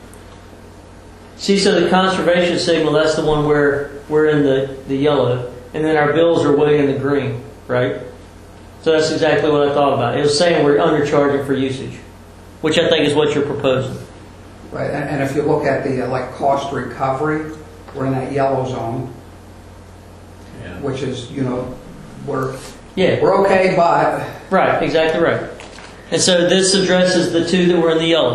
See, so the conservation signal, that's the one where we're in the, the yellow, and then our bills are way in the green, right? So that's exactly what I thought about. It was saying we're undercharging for usage, which I think is what you're proposing. Right, and, and if you look at the, uh, like, cost recovery, we're in that yellow zone, Yeah. which is, you know, we're, Yeah, we're okay, but right, exactly right. And so this addresses the two that were in the yellow.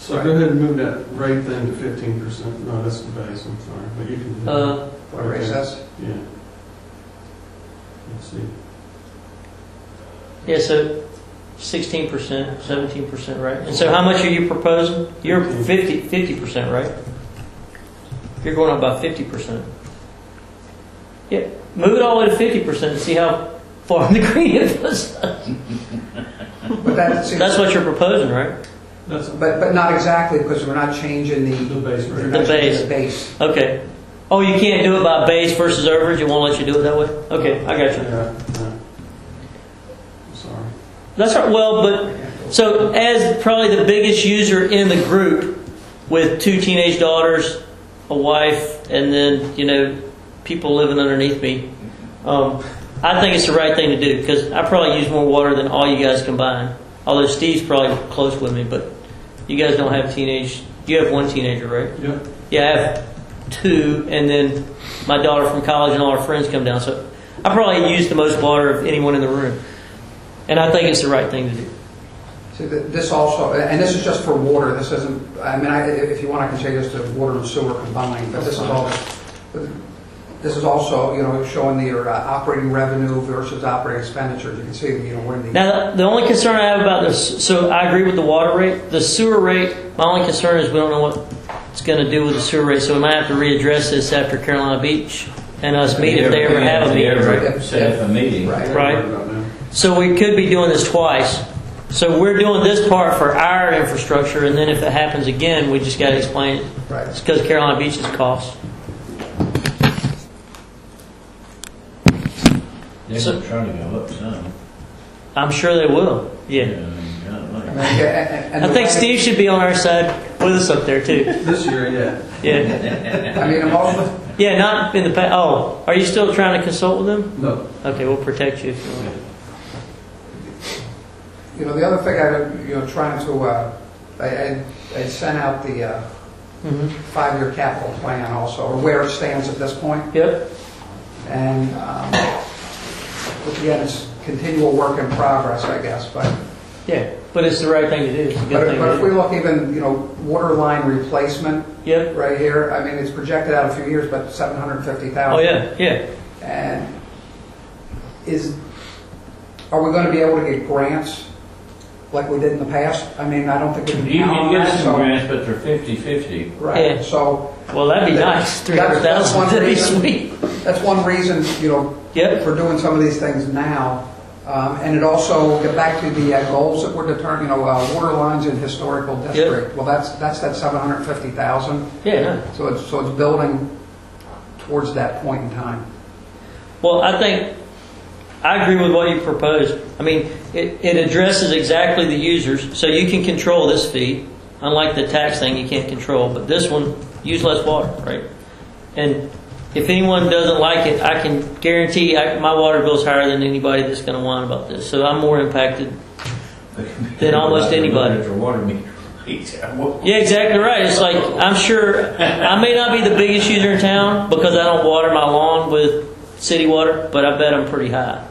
So go ahead and move that rate thing to fifteen percent. No, that's the base, I'm sorry, but you can. do that. Uh, What raise this? Yeah. Let's see. yeah, so sixteen percent, seventeen percent, right? And so how much are you proposing? You're fifty, fifty percent, right? You're going up by fifty percent. Yeah, move it all the way to fifty percent and see how far in the green it was. But that seems, That's what you're proposing, right? That's but, but not exactly, because we're not changing the. the base we're rate. not The changing base. The base. Okay. Oh, you can't do it by base versus overage? It won't let you do it that way? Okay, I got you. Yeah, yeah. I'm sorry. That's right. Well, but so as probably the biggest user in the group, with two teenage daughters, a wife, and then you know people living underneath me, um, I think it's the right thing to do because I probably use more water than all you guys combined. Although Steve's probably close with me, but you guys don't have teenage. You have one teenager, right? Yep. Yeah, I have two, and then my daughter from college and all her friends come down. So I probably use the most water of anyone in the room, and I think it's the right thing to do. See, th- this also, and this is just for water, this isn't, I mean, I, if you want, I can say this to water and sewer combined, but this is all, this is also, you know, showing your uh, operating revenue versus operating expenditures. You can see, you know, where the. Now, the only concern I have about this, so I agree with the water rate. The sewer rate, my only concern is we don't know what it's going to do with the sewer rate, so we might have to readdress this after Carolina Beach and us meet if they ever have a meeting. Ever set up a meeting. Right. Right. So we could be doing this twice. So we're doing this part for our infrastructure, and then if it happens again, we just got to explain it. Right. It's because Carolina Beach's cost. They're So- trying to go up some. I'm sure they will. Yeah. I mean, God, I like- mean, yeah, and- and I the think way- Steve should be on our side with us up there too. This year, yeah. Yeah. I mean, most, Yeah, not in the past. Oh, are you still trying to consult with them? No. Okay, we'll protect you if you want. you know, the other thing I, you know, trying to, uh, I, I, I sent out the uh, Mm-hmm. five-year capital plan also, or where it stands at this point. Yep. And, um, which again, it's continual work in progress, I guess, but, Yeah, but it's the right thing to do. It's a good but thing but if to we do. look even, you know, water line replacement Yep. right here, I mean, it's projected out a few years, but seven hundred fifty thousand. Oh yeah, yeah. And is, are we going to be able to get grants like we did in the past? I mean, I don't think we can You count can on get that, some so. grants, but they're fifty-fifty. Right, Yeah. so Well, that'd be nice. Three hundred That's- that's thousand. one That'd be reason. sweet. that's one reason, you know, Yep. for doing some of these things now. Um, And it also, get back to the uh, goals that were determined, you know, uh, water lines in historical district. Well, that's, that's that seven hundred fifty thousand. Yeah. No. So it's, so it's building towards that point in time. Well, I think I agree with what you proposed. I mean, it, it addresses exactly the users, so you can control this fee. Unlike the tax thing, you can't control, but this one, use less water, right? And if anyone doesn't like it, I can guarantee I, my water bill's higher than anybody that's going to whine about this. So I'm more impacted. Than almost anybody. Their water meter. Yeah, exactly right. It's like, I'm sure I may not be the biggest user in town because I don't water my lawn with city water, but I bet I'm pretty high.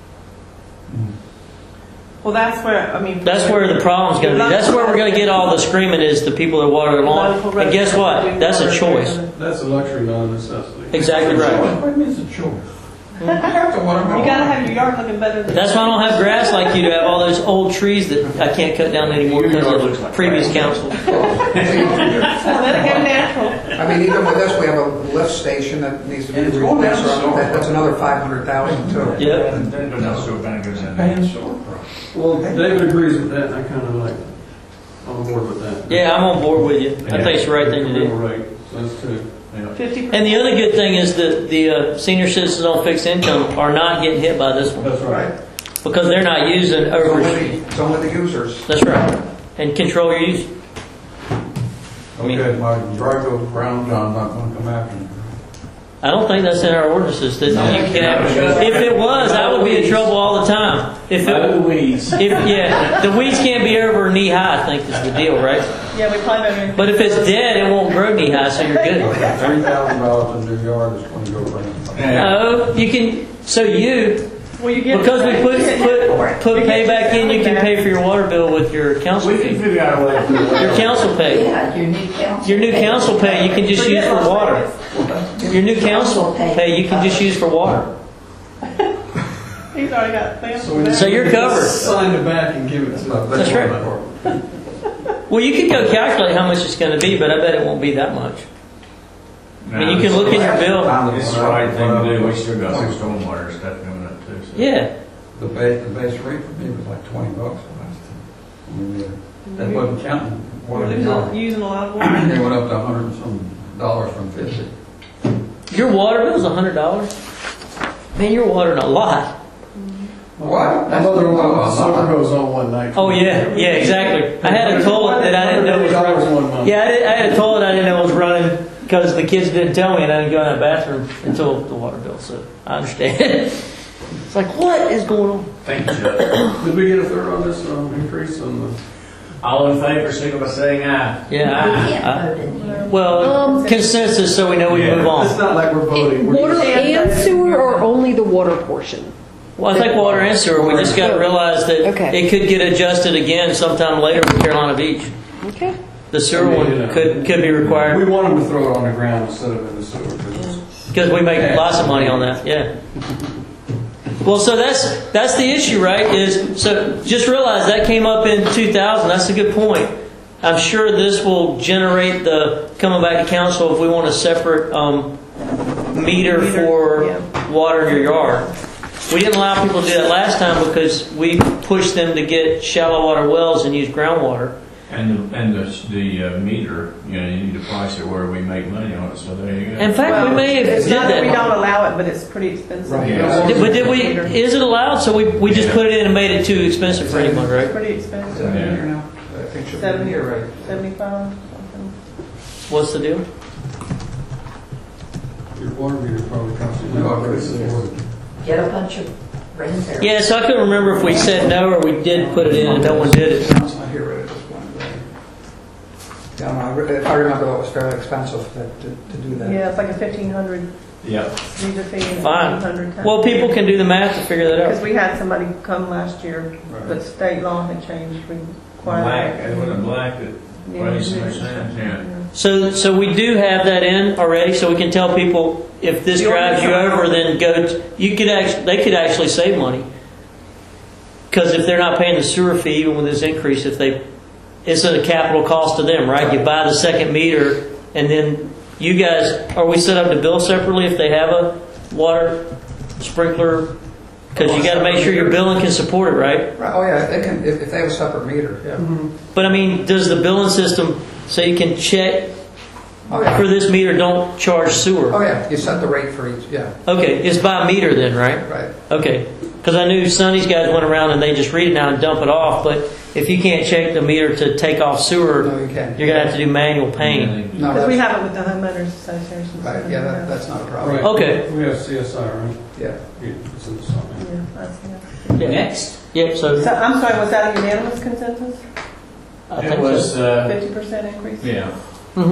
Well, that's where, I mean. That's where the problem's going to be. That's where we're going to get all the screaming is the people that water their lawn. And guess what? That's a choice. That's a luxury, not a necessity. Exactly right. What do you mean it's a choice? I have to water my You gotta lawn. have your yard looking better than. That's why I don't have grass like you to have all those old trees that I can't cut down anymore because of previous council. Let it go natural. I mean, even with this, we have a lift station that needs to be And it's going down replaced. the sewer. That- That's another five hundred thousand too. Yep. Paying sewer price. Well, David agrees with that, and I kind of like, on board with that. Yeah, I'm on board with you. I think it's the right thing to do. Right, so that's two. Fifty percent. And the other good thing is that the uh, senior citizens on fixed income are not getting hit by this one That's right. Right? because they're not using It's over. only, it's only the users. That's right. And control your use. Okay, my Drago Brown John's not gonna come after me. I don't think that's in our ordinances that you can. If it was, I would be in trouble all the time. If By the it, weeds. if yeah, the weeds can't be over knee high. I think is the deal, right? Yeah, we probably better. But if it's dead, it won't grow knee high, so you're good. Three thousand dollars in your yard is gonna go around. No, you can. So you, Well, you get. Because we put, put, put You get payback in, you can pay for your water bill with your council We can fee. figure out a way to do Your it. council pay. Yeah, your new council. Your new council pay, you can just use for water. Your new council pay, you can just use for water. He's already got plans. So we So you're covered. Sign it back and give it to them. That's right. Well, you can go calculate how much it's gonna be, but I bet it won't be that much. I mean, you can look in your bill. It's the right thing to do, we still got some stormwater stuff coming up too. so. Yeah, The base, the base rate for me was like twenty bucks last time. I mean, yeah, that wasn't counting We're water. losing, They using a lot of water. went up to a hundred and some dollars from fifty. your water bill's a hundred dollars? Man, you're watering a lot. What? My mother-in-law, summer goes on one night. Oh, yeah, yeah, exactly. I had a toilet that I didn't know was dollars running. one month. Yeah, I, did, I had a toilet I didn't know was running because the kids didn't tell me, and I didn't go in the bathroom until the water bill. So I understand. It's like, what is going on? Thank you, Chuck. Did we get a third on this um, increase on the? All in favor, signal by saying aye. Yeah, We I, can't I, vote in here. well, Um, consensus, so we know we Yeah. move It's on. not like we're voting. We're Water just- and sewer, or only the water portion? Well, I think water and sewer. We just got to realize that Okay. it could get adjusted again sometime later with Carolina Beach. Okay. The sewer Yeah, one yeah. could could be We required want them to throw it on the ground instead of in the sewer. 'cause because we make lots of money on that. Yeah. Well, so that's that's the issue, right? Is so just realize that came up in two thousand. That's a good point. I'm sure this will generate the coming back to council if we want a separate um, meter, Meter, for yeah. water in your yard. We didn't allow people to do that last time because we pushed them to get shallow water wells and use groundwater. And the, and the, the uh, meter, you know, you need to price it where we make money on it, so there you go. In fact, we Well, may have It's did not that we that. don't allow it, but it's pretty expensive. Right. Yeah. Did- But did we? Is it allowed? So we we just Yeah. put it in and made it too expensive for anyone, It's right? pretty Is that expensive. Yeah. in here now? I think should be in Seventy here, or right? seventy-five, something. What's the deal? Your water meter probably costs you. No, I couldn't afford it. Get a bunch of rain barrels. Yeah, so I couldn't remember if we said no or we did put it in and no one did it. It's not here right at this point. right? Yeah, no, I re- I remember that was fairly expensive to, to to do that. Yeah, it's like a fifteen hundred Yep. meter fee and Fine. fifteen hundred. Well, people can do the math to figure that Because out. we had somebody come last year, Right. but state law had changed, we required. Black, it was a black that Yeah. makes no sense, yeah. So so we do have that in already, so we can tell people if this The drives you ordinance- over, then go. To, you could actually they could actually save money because if they're not paying the sewer fee, even with this increase, if they it's a capital cost to them, right? You buy the second meter, and then you guys are we set up to bill separately if they have a water sprinkler? Because you got to make sure your billing can support it, right? Right, oh yeah, they can, if, if they have a separate meter, yeah. But I mean, does the billing system so you can check Oh yeah, for this meter? Don't charge sewer. oh yeah, you set the rate for each, yeah, Okay, it's by meter then, right? right. Okay, because I knew Sonny's guys went around and they just read it now and dump it off. But if you can't check the meter to take off sewer, No, you can't. you're gonna have to do manual paying. No, Because we that's, have it with the homeowners association. so right, yeah, that, that's not a problem. Right. Okay. We have C S I, right? Yeah. Yeah, it's in the song. Yeah, that's, yeah. Yeah. Next. Yep. So So, I'm sorry, was that a unanimous consensus? I It think was, so. uh, Fifty percent increase? yeah. hmm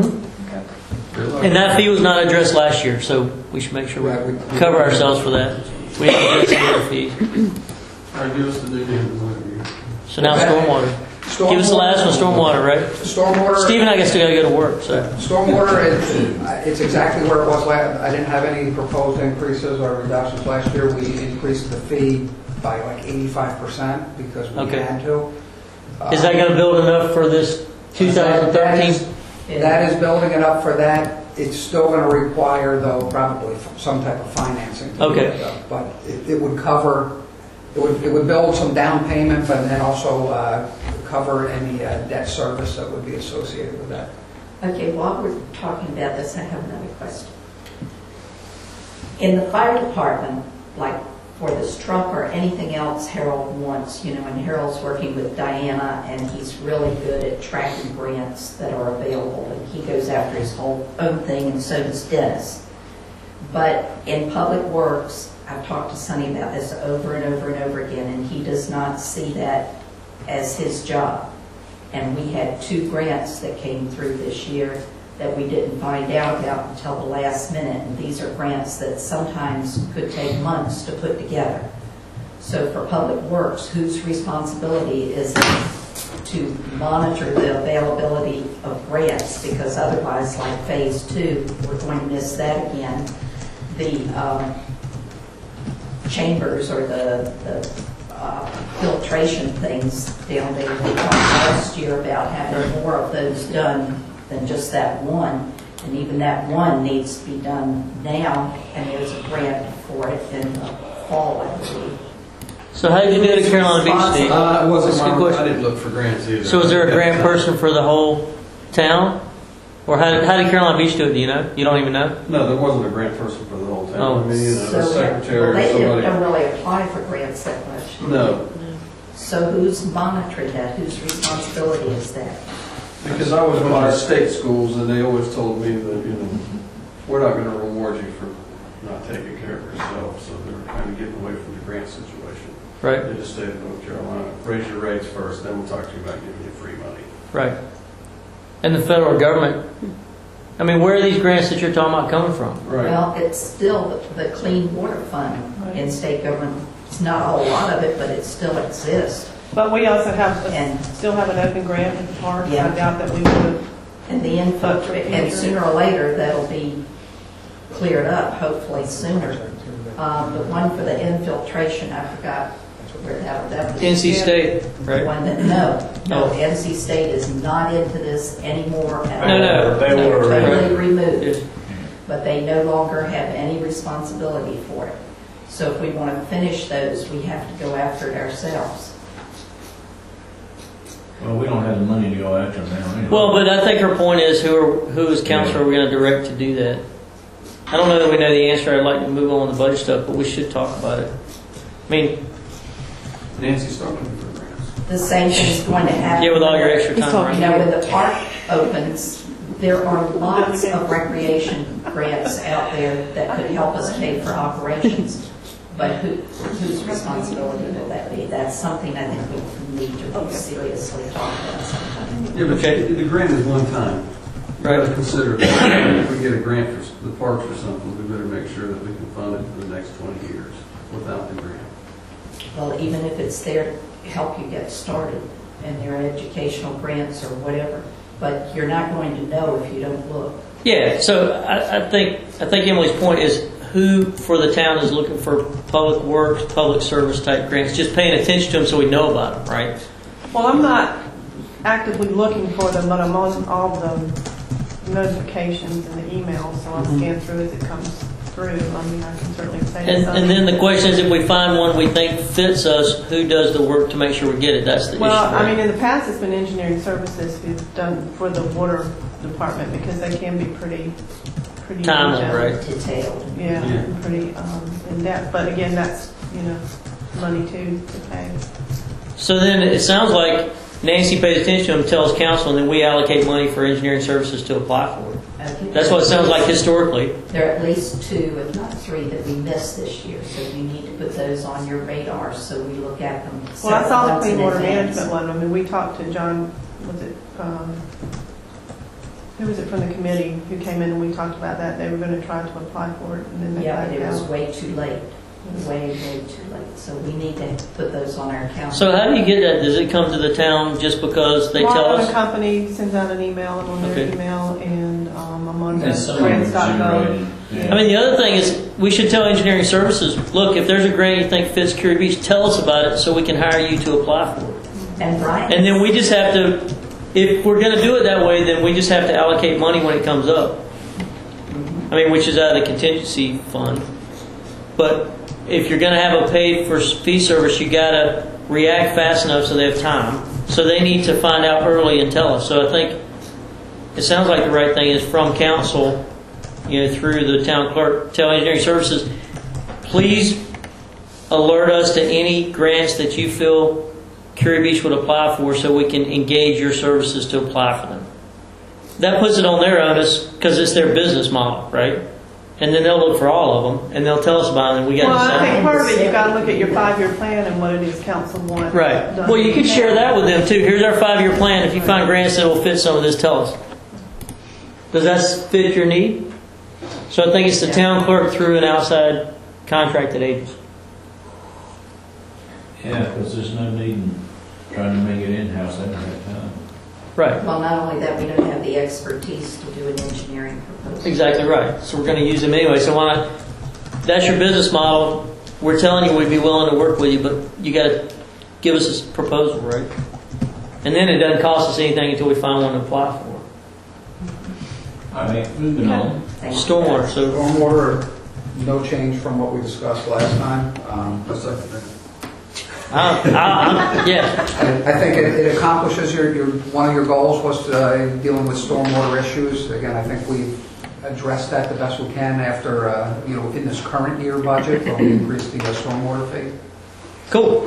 Okay. And that fee was not addressed last year, so we should make sure Right, we we- cover ourselves for that. We didn't address the other fees. All right, give us the due date. So now stormwater. Give us the last one, stormwater, right? Stormwater. Steve and I guess still gotta go to work. So Stormwater, it- it's exactly where it was last, I didn't have any proposed increases or reductions last year. We increased the fee by like eighty-five percent because we Okay. had to. is that gonna build enough for this two thousand That thirteen? is- That is building it up for that. It's still going to require, though, probably some type of financing. to do Okay. it, though. But it, it would cover, it would, it would build some down payment, but then also uh, cover any uh, debt service that would be associated with that. Okay, while we're talking about this, I have another question. In the fire department, like for this truck or anything else Harold wants, you know, and Harold's working with Diana, and he's really good at tracking grants that are available, and he goes after his whole own thing, and so does Dennis. But in Public Works, I've talked to Sonny about this over and over and over again, and he does not see that as his job. And we had two grants that came through this year that we didn't find out about until the last minute. And these are grants that sometimes could take months to put together. So for Public Works, whose responsibility is it to monitor the availability of grants? Because otherwise, like phase two, we're going to miss that again. The um, chambers or the, the uh, filtration things down there, we talked last year about having more of those done than just that one. And even that one needs to be done now, and there's a grant for it in the fall, I believe. So how did you do it at Carolina Beach, Steve? Uh, it wasn't That's a good my, question. I didn't look for grants either. So is there a grant person for the whole town? Or how did, how did Carolina Beach do it? Do you know? You don't even know? No, there wasn't a grant person for the whole town. Oh. I mean, you know, So, a secretary or well, they somebody. don't really apply for grants that much. No, So who's monitoring that? Whose responsibility is that? because I was by state schools and they always told me that, you know, we're not going to reward you for not taking care of yourself. So they were kind of getting away from the grant situation. Right, They just stayed in North Carolina. Raise your rates first, then we'll talk to you about giving you free money. right. And the federal government, I mean, where are these grants that you're talking about coming from? Right. Well, it's still the, the Clean Water Fund in state government. It's not a whole lot of it, but it still exists. But we also have, a- And- still have an open grant at the park. Yeah. I doubt that we would. And the infiltrate, and sooner or later, that'll be cleared up, hopefully sooner. Um, the one for the infiltration, I forgot where that, that was. N C State, The right? one that, no, no, Oh. N C State is not into this anymore at all. No, no. They They were were totally Yes. removed, but they no longer have any responsibility for it. So if we want to finish those, we have to go after it ourselves. Well, we don't have the money to go after them now anyway. Well, but I think her point is, who are, who is council are we going to direct to do that? I don't know that we know the answer. I'd like to move on with the budget stuff, but we should talk about it. I mean, Nancy's talking for grants. The same thing's going to happen. yeah, with all your extra He's time, talking You right? know, when the park opens, there are lots of recreation grants out there that could help us pay for operations. But who, whose responsibility will that be? That's something I think we need to seriously talk about sometime. Yeah, but Okay. the grant is one time. You Right. gotta consider that. If we get a grant for the parks or something, we better make sure that we can fund it for the next twenty years without the grant. Well, even if it's there to help you get started, and there are educational grants or whatever, but you're not going to know if you don't look. Yeah. So I, I think I think Emily's point is who for the town is looking for public works, public service type grants. Just paying attention to them so we know about them, right? Well, I'm not actively looking for them, but I'm on all the notifications and the emails, so I'll scan through as it comes through. I mean, I can certainly say And, something. and then the question is, if we find one we think fits us, who does the work to make sure we get it? That's the Well, issue. I right? mean, in the past, it's been engineering services who've done for the water department because they can be pretty, pretty Timely, detailed. right? Detailed. Yeah, Yeah. and pretty um, in depth. But again, that's you know money too to pay. So then it sounds like Nancy pays attention to them, tells council, and then we allocate money for engineering services to apply for it. Okay. That's what it sounds like historically. There are at least two, if not three, that we missed this year, so you need to put those on your radar so we look at them. Well, I saw several the months clean in water advance. management one. I mean, we talked to John. Was it um, who was it from the committee who came in and we talked about that? They were going to try to apply for it, and then they Yeah, backed but it was out. way too late, way, way too late. So we need to put those on our calendar. So how do you get that? Does it come to the town just because they well, tell I'm on us? a company sends out an email. I'm on their Okay. email, and um, I'm on And the some of them grants are dot gov. generated. Yeah. I mean, the other thing is we should tell engineering services, look, if there's a grant you think fits Curie Beach, tell us about it so we can hire you to apply for it. And Brian, And then we just have to, if we're going to do it that way, then we just have to allocate money when it comes up. I mean, which is out of the contingency fund. But if you're going to have a paid for fee service, you got to react fast enough so they have time. So they need to find out early and tell us. So I think it sounds like the right thing is from council, you know, through the town clerk, tell engineering services, please alert us to any grants that you feel Curie Beach would apply for so we can engage your services to apply for them. That puts it on their onus because it's their business model, right? And then they'll look for all of them and they'll tell us about it and we got Well, to I decide. think part of it you got to look at your five-year plan and what it is council wants. Right. done. Well, you can share that with them too. Here's our five-year plan. If you find grants that will fit some of this, tell us. Does that fit your need? So I think it's the town clerk through an outside contracted agency. Yeah, because there's no need in trying to make it in-house every time. Right. Well, not only that, we don't have the expertise to do an engineering proposal. Exactly right. So we're going to use them anyway. So why not? That's your business model. We're telling you we'd be willing to work with you, but you got to give us a proposal, right? And then it doesn't cost us anything until we find one to apply for. All right, moving on. Thank you. Stormwater. So Stormwater, no change from what we discussed last time. Um, I second that. I, I, I'm, yeah, I I think it it accomplishes your, your, one of your goals was uh, dealing with stormwater issues. Again, I think we've addressed that the best we can after, uh, you know, in this current year budget, where we increased the uh, stormwater fee. cool.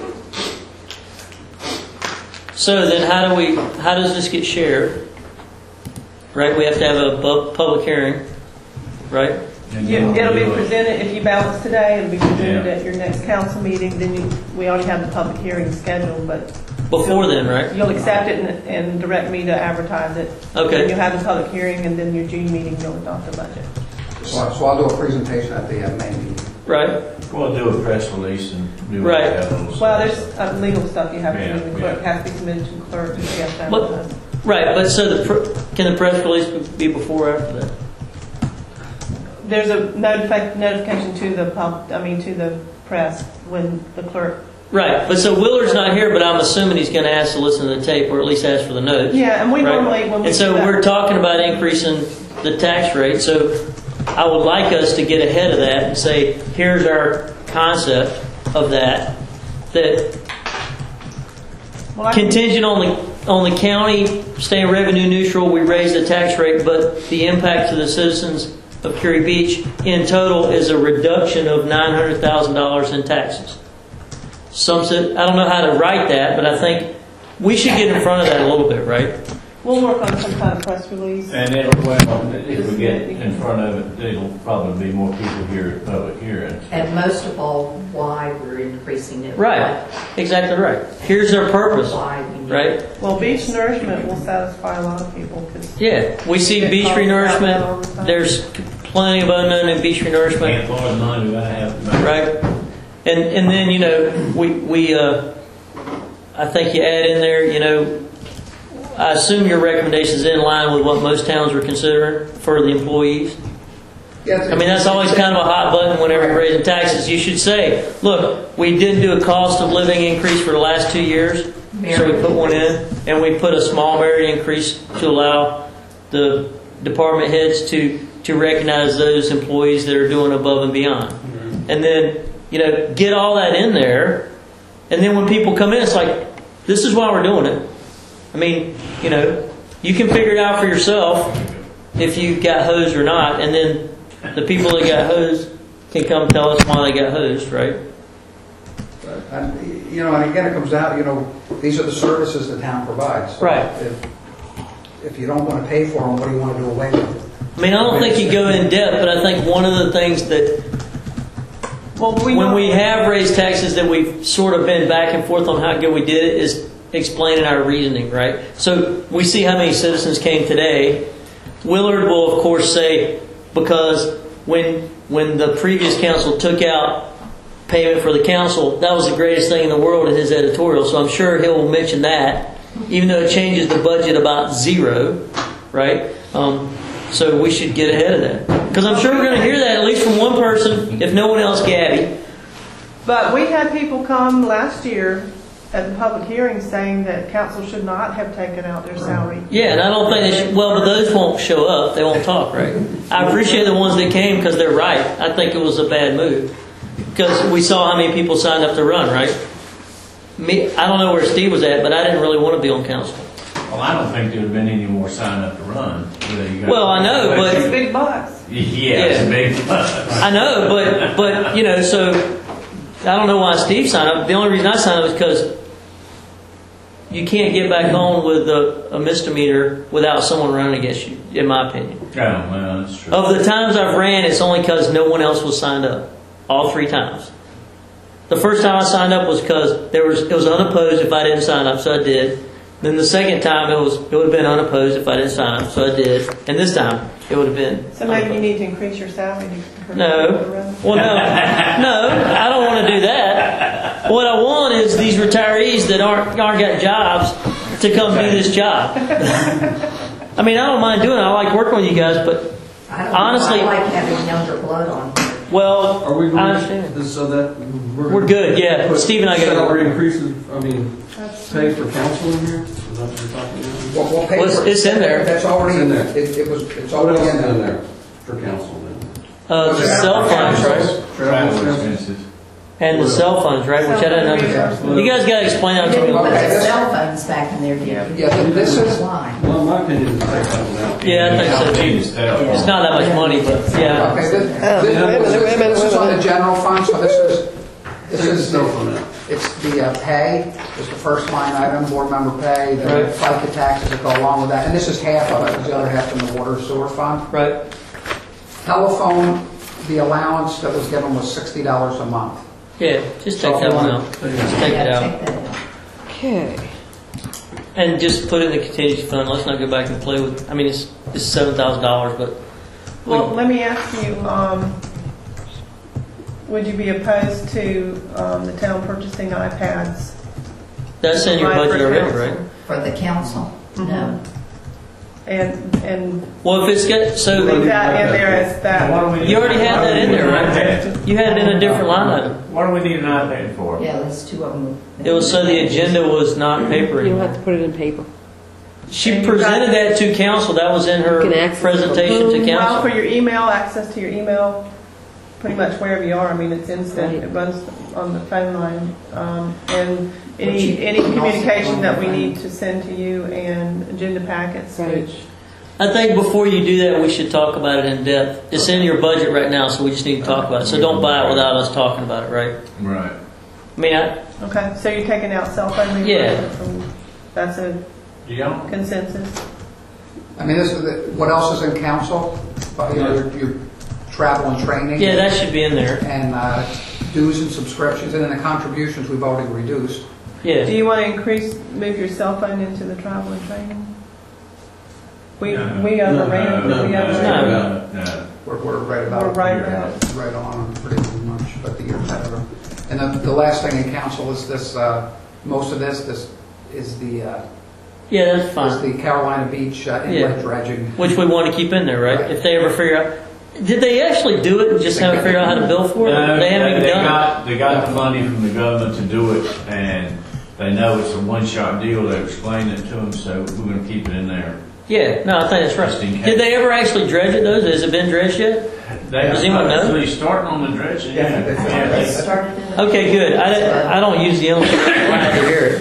So then, how do we? How does this get shared? Right, we have to have a bu- public hearing, right? And You- then It'll be we'll do it. presented, if you balance today, it'll be presented Yeah. at your next council meeting, then you, we already have the public hearing scheduled, but Before then, right? you'll accept it and, and direct me to advertise it. Okay. And you'll have the public hearing, and then your June meeting, you'll adopt the budget. So I- so I'll do a presentation at the uh, May meeting. Right. We'll do a press release and do all Right. that little Well, stuff. there's uh, legal stuff you have to Yeah, do, the clerk yeah. has to be submitted to the clerk, and she has to What- advertise. Right, but so the pr- can the press release be before or after that? There's a notifi- notification to the pub, I mean, to the press when the clerk. Right, but so Willard's not here, but I'm assuming he's going to ask to listen to the tape or at least ask for the notes. Yeah, and we Right. normally, when we And so do that- we're talking about increasing the tax rate. So I would like us to get ahead of that and say, here's our concept of that. That Well, I can- contingent on the on the county staying revenue neutral, we raise the tax rate, but the impact to the citizens of Curie Beach in total is a reduction of nine hundred thousand dollars in taxes. Some said, I don't know how to write that, but I think we should get in front of that a little bit, right? We'll work on some kind of press release. And it'll, well, if we get in front of it, it'll probably be more people here at public hearings. And most of all, why we're increasing it. Right, exactly right. Here's our purpose, Why we need right? it. Well, beach nourishment will satisfy a lot of people, because Yeah, we see beach renourishment. There's plenty of unknown in beach renourishment. Can't more than money do I have. Right, and and then you know we we uh, I think you add in there, you know, I assume your recommendation is in line with what most towns are considering for the employees. I mean, that's always kind of a hot button whenever you're raising taxes. You should say, look, we didn't do a cost of living increase for the last two years, so we put one in, and we put a small merit increase to allow the department heads to to recognize those employees that are doing above and beyond. And then, you know, get all that in there, and then when people come in, it's like, this is why we're doing it. I mean, you know, you can figure it out for yourself if you got hosed or not, and then the people that got hosed can come tell us why they got hosed, right? And, you know, and again, it comes out, you know, these are the services the town provides. So Right. If, if you don't want to pay for them, what do you want to do away with? I mean, I don't think you go in depth, but I think one of the things that well, we when we know- have raised taxes that we've sort of been back and forth on how good we did it is explaining our reasoning, right? So we see how many citizens came today. Willard will, of course, say, because when when the previous council took out payment for the council, that was the greatest thing in the world in his editorial. So I'm sure he'll mention that, even though it changes the budget about zero, right? Um, so we should get ahead of that. Because I'm sure we're going to hear that at least from one person, if no one else, Gabby. But we had people come last year at the public hearing saying that council should not have taken out their salary. Yeah, and I don't think they should, well, but those won't show up. They won't talk, right? I appreciate the ones that came because they're right. I think it was a bad move. Because we saw how many people signed up to run, right? Me, I don't know where Steve was at, but I didn't really want to be on council. Well, I don't think there would have been any more sign up to run. You know, you got- Well, I know, but- It's big bucks. Yeah, it's Yeah. big. I know, but, but you know, so I don't know why Steve signed up. The only reason I signed up is because you can't get back on with a, a misdemeanor without someone running against you, in my opinion. Oh, well, that's true. Of the times I've ran, it's only because no one else was signed up. All three times. The first time I signed up was because there was it was unopposed if I didn't sign up, so I did. Then the second time, it was, it would have been unopposed if I didn't sign up, so I did. And this time, it would have been. So maybe you need to increase your salary to. No. Well, no. No, I don't want to do that. What I want is these retirees that aren't, aren't got jobs to come do this job. I mean, I don't mind doing it. I like working with you guys, but I don't honestly. know, I like having younger blood on here. Well, Are we I going understand. to, so that we're. We're good, yeah. put Steve and I got to Salary increases, I mean, pay for council in here? Is that what you're talking about? What- what Well, it's- paper- it's in there. That's already, It's in there. it it was, it's What already else in is in there. there for council then? Uh, the cell phones, right? Travel expenses? expenses. And the cell phones, right? Which I didn't understand. You guys got to explain that You to me. didn't put Okay, the this- cell phones back in there, did you? Yeah, this is- Why? Well, in my opinion, it's take that one out. Yeah, I think so. Need to stay up. It's not that much money, but yeah. Okay, this, this, Oh, this wait a minute, is- wait a minute, this is wait a on the minute. general fund, so this is, this Take the is, cell phone out. it's the uh, pay, is the first line item, board member pay, the Right. FICA taxes that go along with that, and this is half of it, because the other half in the water sewer fund. Right. Telephone, the allowance that was given was sixty dollars a month. Yeah, just take that one out. Just take it Yeah, out. take that out. Okay. And just put it in the contingency fund. Let's not go back and play with, I mean, it's, it's seven thousand dollars, but. Well, let me ask you, um, would you be opposed to, um, the town purchasing iPads? That's in your budget already, right? For the council? No. And, and Well, if it's got, so leave that in there as that. What do we need- you already have that in there, right? You had it in a different line item. What do we need an iPad for? Yeah, there's two of them. It was so the agenda was not paper You don't have anymore. to put it in paper. She presented that to council. That was in her You can access it from presentation to home. Well, for council. your email, access to your email, pretty much wherever you are, I mean, it's instant, Right. it runs on the phone line. Um, and But any, you any can also communication go that on we the need to send to you and agenda packets, Right. which, I think before you do that, we should talk about it in depth. It's in your budget right now, so we just need to talk about it. So don't buy it without us talking about it, right? Right. I mean, I, okay, so you're taking out cell phone Yeah. reimbursement from, that's a Do y'all? consensus? I mean, this is, the- what else is in council? Uh, You know, your, your travel and training. yeah, that should be in there. And uh, dues and subscriptions, and then the contributions we've already reduced. Do Yeah. you want to increase, move your cell phone into the travel and training? We, No. we No, overran, no, we no, overran. No, no. We're, we're right about. We're right yeah, about Right on, pretty much, but the year's ahead of them. And the, the last thing in council is this, uh, most of this, this is the, uh, Yeah, that's is fine. the Carolina Beach uh, Yeah. inlet dredging. Which we want to keep in there, right? If they ever figure out, did they actually do it and just haven't figured out how to bill for it? No, They haven't even they done it. got, they got the money from the government to do it, and they know it's a one-shot deal. They explained it to them, so we're gonna keep it in there. Yeah, no, I think that's right. Just in case. Did they ever actually dredge it though? Has it been dredged yet? They Does anyone know? actually starting on the dredging. Yeah, I thought yeah, they they- started in the- Okay, good. I, I don't use the only I have to hear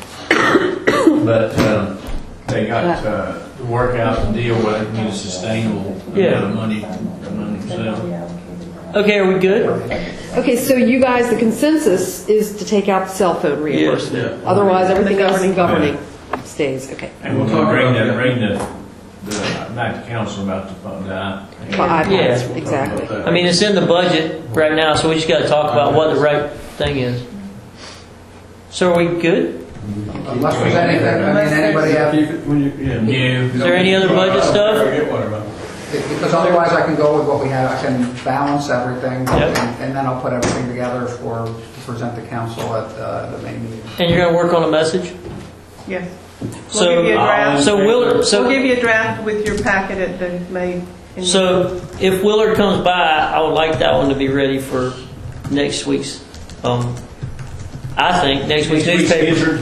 it. But um, they got uh, to work out the deal where they can get a sustainable Yeah. amount of money among themselves. Okay, are we good? Okay, so you guys, the consensus is to take out the cell phone reimbursement. Yeah. Otherwise, everything else in governing. governing stays, okay. And we'll We'll talk bring about the, that. bring the, the, back to council about the, fund, uh, For iPads, Yeah. exactly. I mean, it's in the budget right now, so we just got to talk about what the right thing is. So are we good? Unless there's anything, I mean, anybody have, Keep it when you, yeah. new. Is there any other budget stuff? because otherwise I can go with what we have, I can balance everything, Yep. and and then I'll put everything together for, to present to council at uh, the May meeting. And you're going to work on a message? Yes. We'll So, give you a draft. so Willard, We'll so, give you a draft with your packet at the May. so if Willard comes by, I would like that one to be ready for next week's, um, I think, next week's newspaper.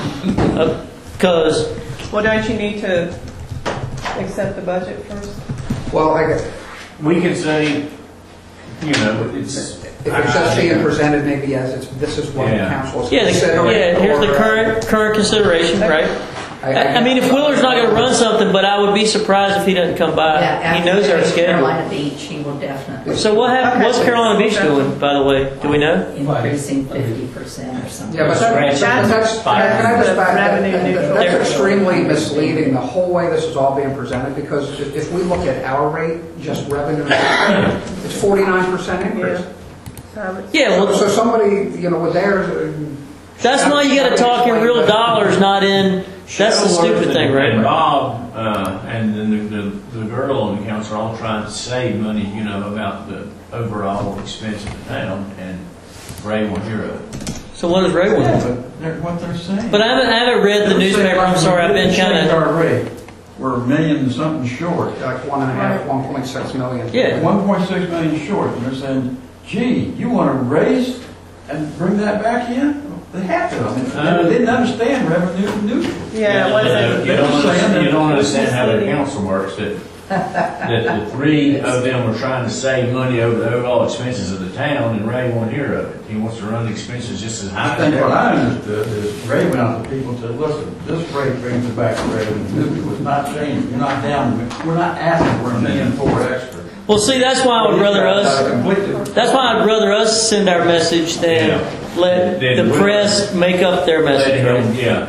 Because, Well, don't you need to accept the budget first? Well, I guess, We can say, you know, it's. if it's just being presented, maybe yes, it's, this is what the Yeah. council is yeah, the, considering. yeah, here's the or, uh, current, current consideration, right? I- I mean, if Willard's not going to run something, but I would be surprised if he doesn't come by. Yeah, He knows our after schedule. Carolina Beach, he will definitely. So what happened? What's Carolina Beach doing, by the way? Do we know? Increasing fifty percent or something. Yeah, but that- Scratch. but that's, can I just back, that- Revenue neutral. that's extremely misleading, the whole way this is all being presented, because if if we look at our rate, just revenue, it's forty-nine percent increase. So it's- Yeah, So well, somebody, you know, with theirs, uh, that's why you got to talk in real dollars, not in That's the stupid thing, And right? Bob, uh, and then the, the, the girl on the council are all trying to save money, you know, about the overall expense of the town, and Ray won't hear of it. So what does Ray Yeah, want? but they're, what they're saying. But I haven't, I haven't read the They're newspaper. saying, I'm like, sorry, I've we been kind changed of. our rate. We're a million something short. Like one and a half, one point six million. Yeah. one point six million short, and they're saying, gee, you want to raise and bring that back in? They have to. I mean, they didn't understand revenue neutral. Yeah, it wasn't. You don't They're saying understand, you don't that- understand how the council works, that, that the three of them are trying to save money over the overall expenses of the town, and Ray won't hear of it. He wants to run the expenses just as I high. think what I understood is Ray went out to people and said, listen, this rate brings it back to revenue neutral. It's not changing. You're not down. We're not asking for a million four extra. Well, see, that's why I would rather us. Completely. That's why I'd rather us send our message than Yeah. let Then the we- press make up their Let message. him- Right? Yeah.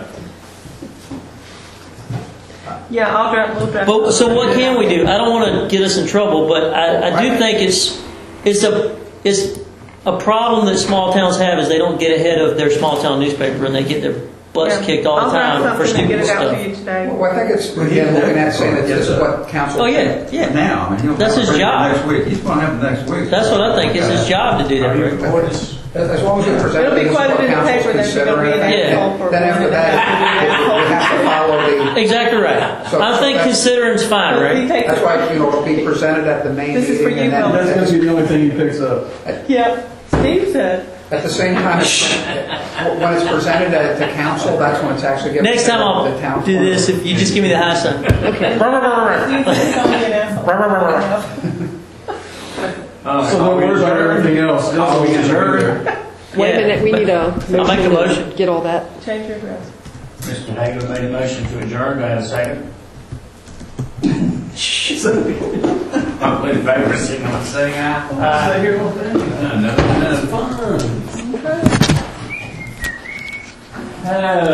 Yeah, I'll draft, we'll draft. But so what can we do? I don't want to get us in trouble, but I, I do think it's it's a it's a problem that small towns have is they don't get ahead of their small town newspaper and they get their butts Yeah. kicked all the I'll draft time for something and stupid get it out stuff. to you today. Well, I think it's, again, looking at saying that this is what council. Oh yeah, yeah. Now, I mean, he'll That's have his a rate job. Next week. He's going to have it next week. That's what I think. It's his job to do that. Rick. As as long as you present. It'll be this is quoted what in the council's paper that you're going to be an considering, Yeah. asshole for. Then after that, we have to follow the, Exactly right. So- I think so considering's fine, He right? takes that's it. why, you know, it'll be presented at the main This is for meeting. you, and then Bill. at That's the- gonna be the only thing he picks up. Yep, Steve said. At the same time, when it's presented at- to council, that's when it's actually given. Next time to the I'll town do clerk. this if you just give me the high sign. Okay. You said don't be an asshole. Uh, So what where's our everything else? Are we adjourned? Wait a Yeah. minute, we need a I'll make a motion motion. to get all that. Change your address. Mister Hager made a motion to adjourn. Do I have a second? All in favor, signal by saying aye. Aye. No, no, no. Fun. Uh,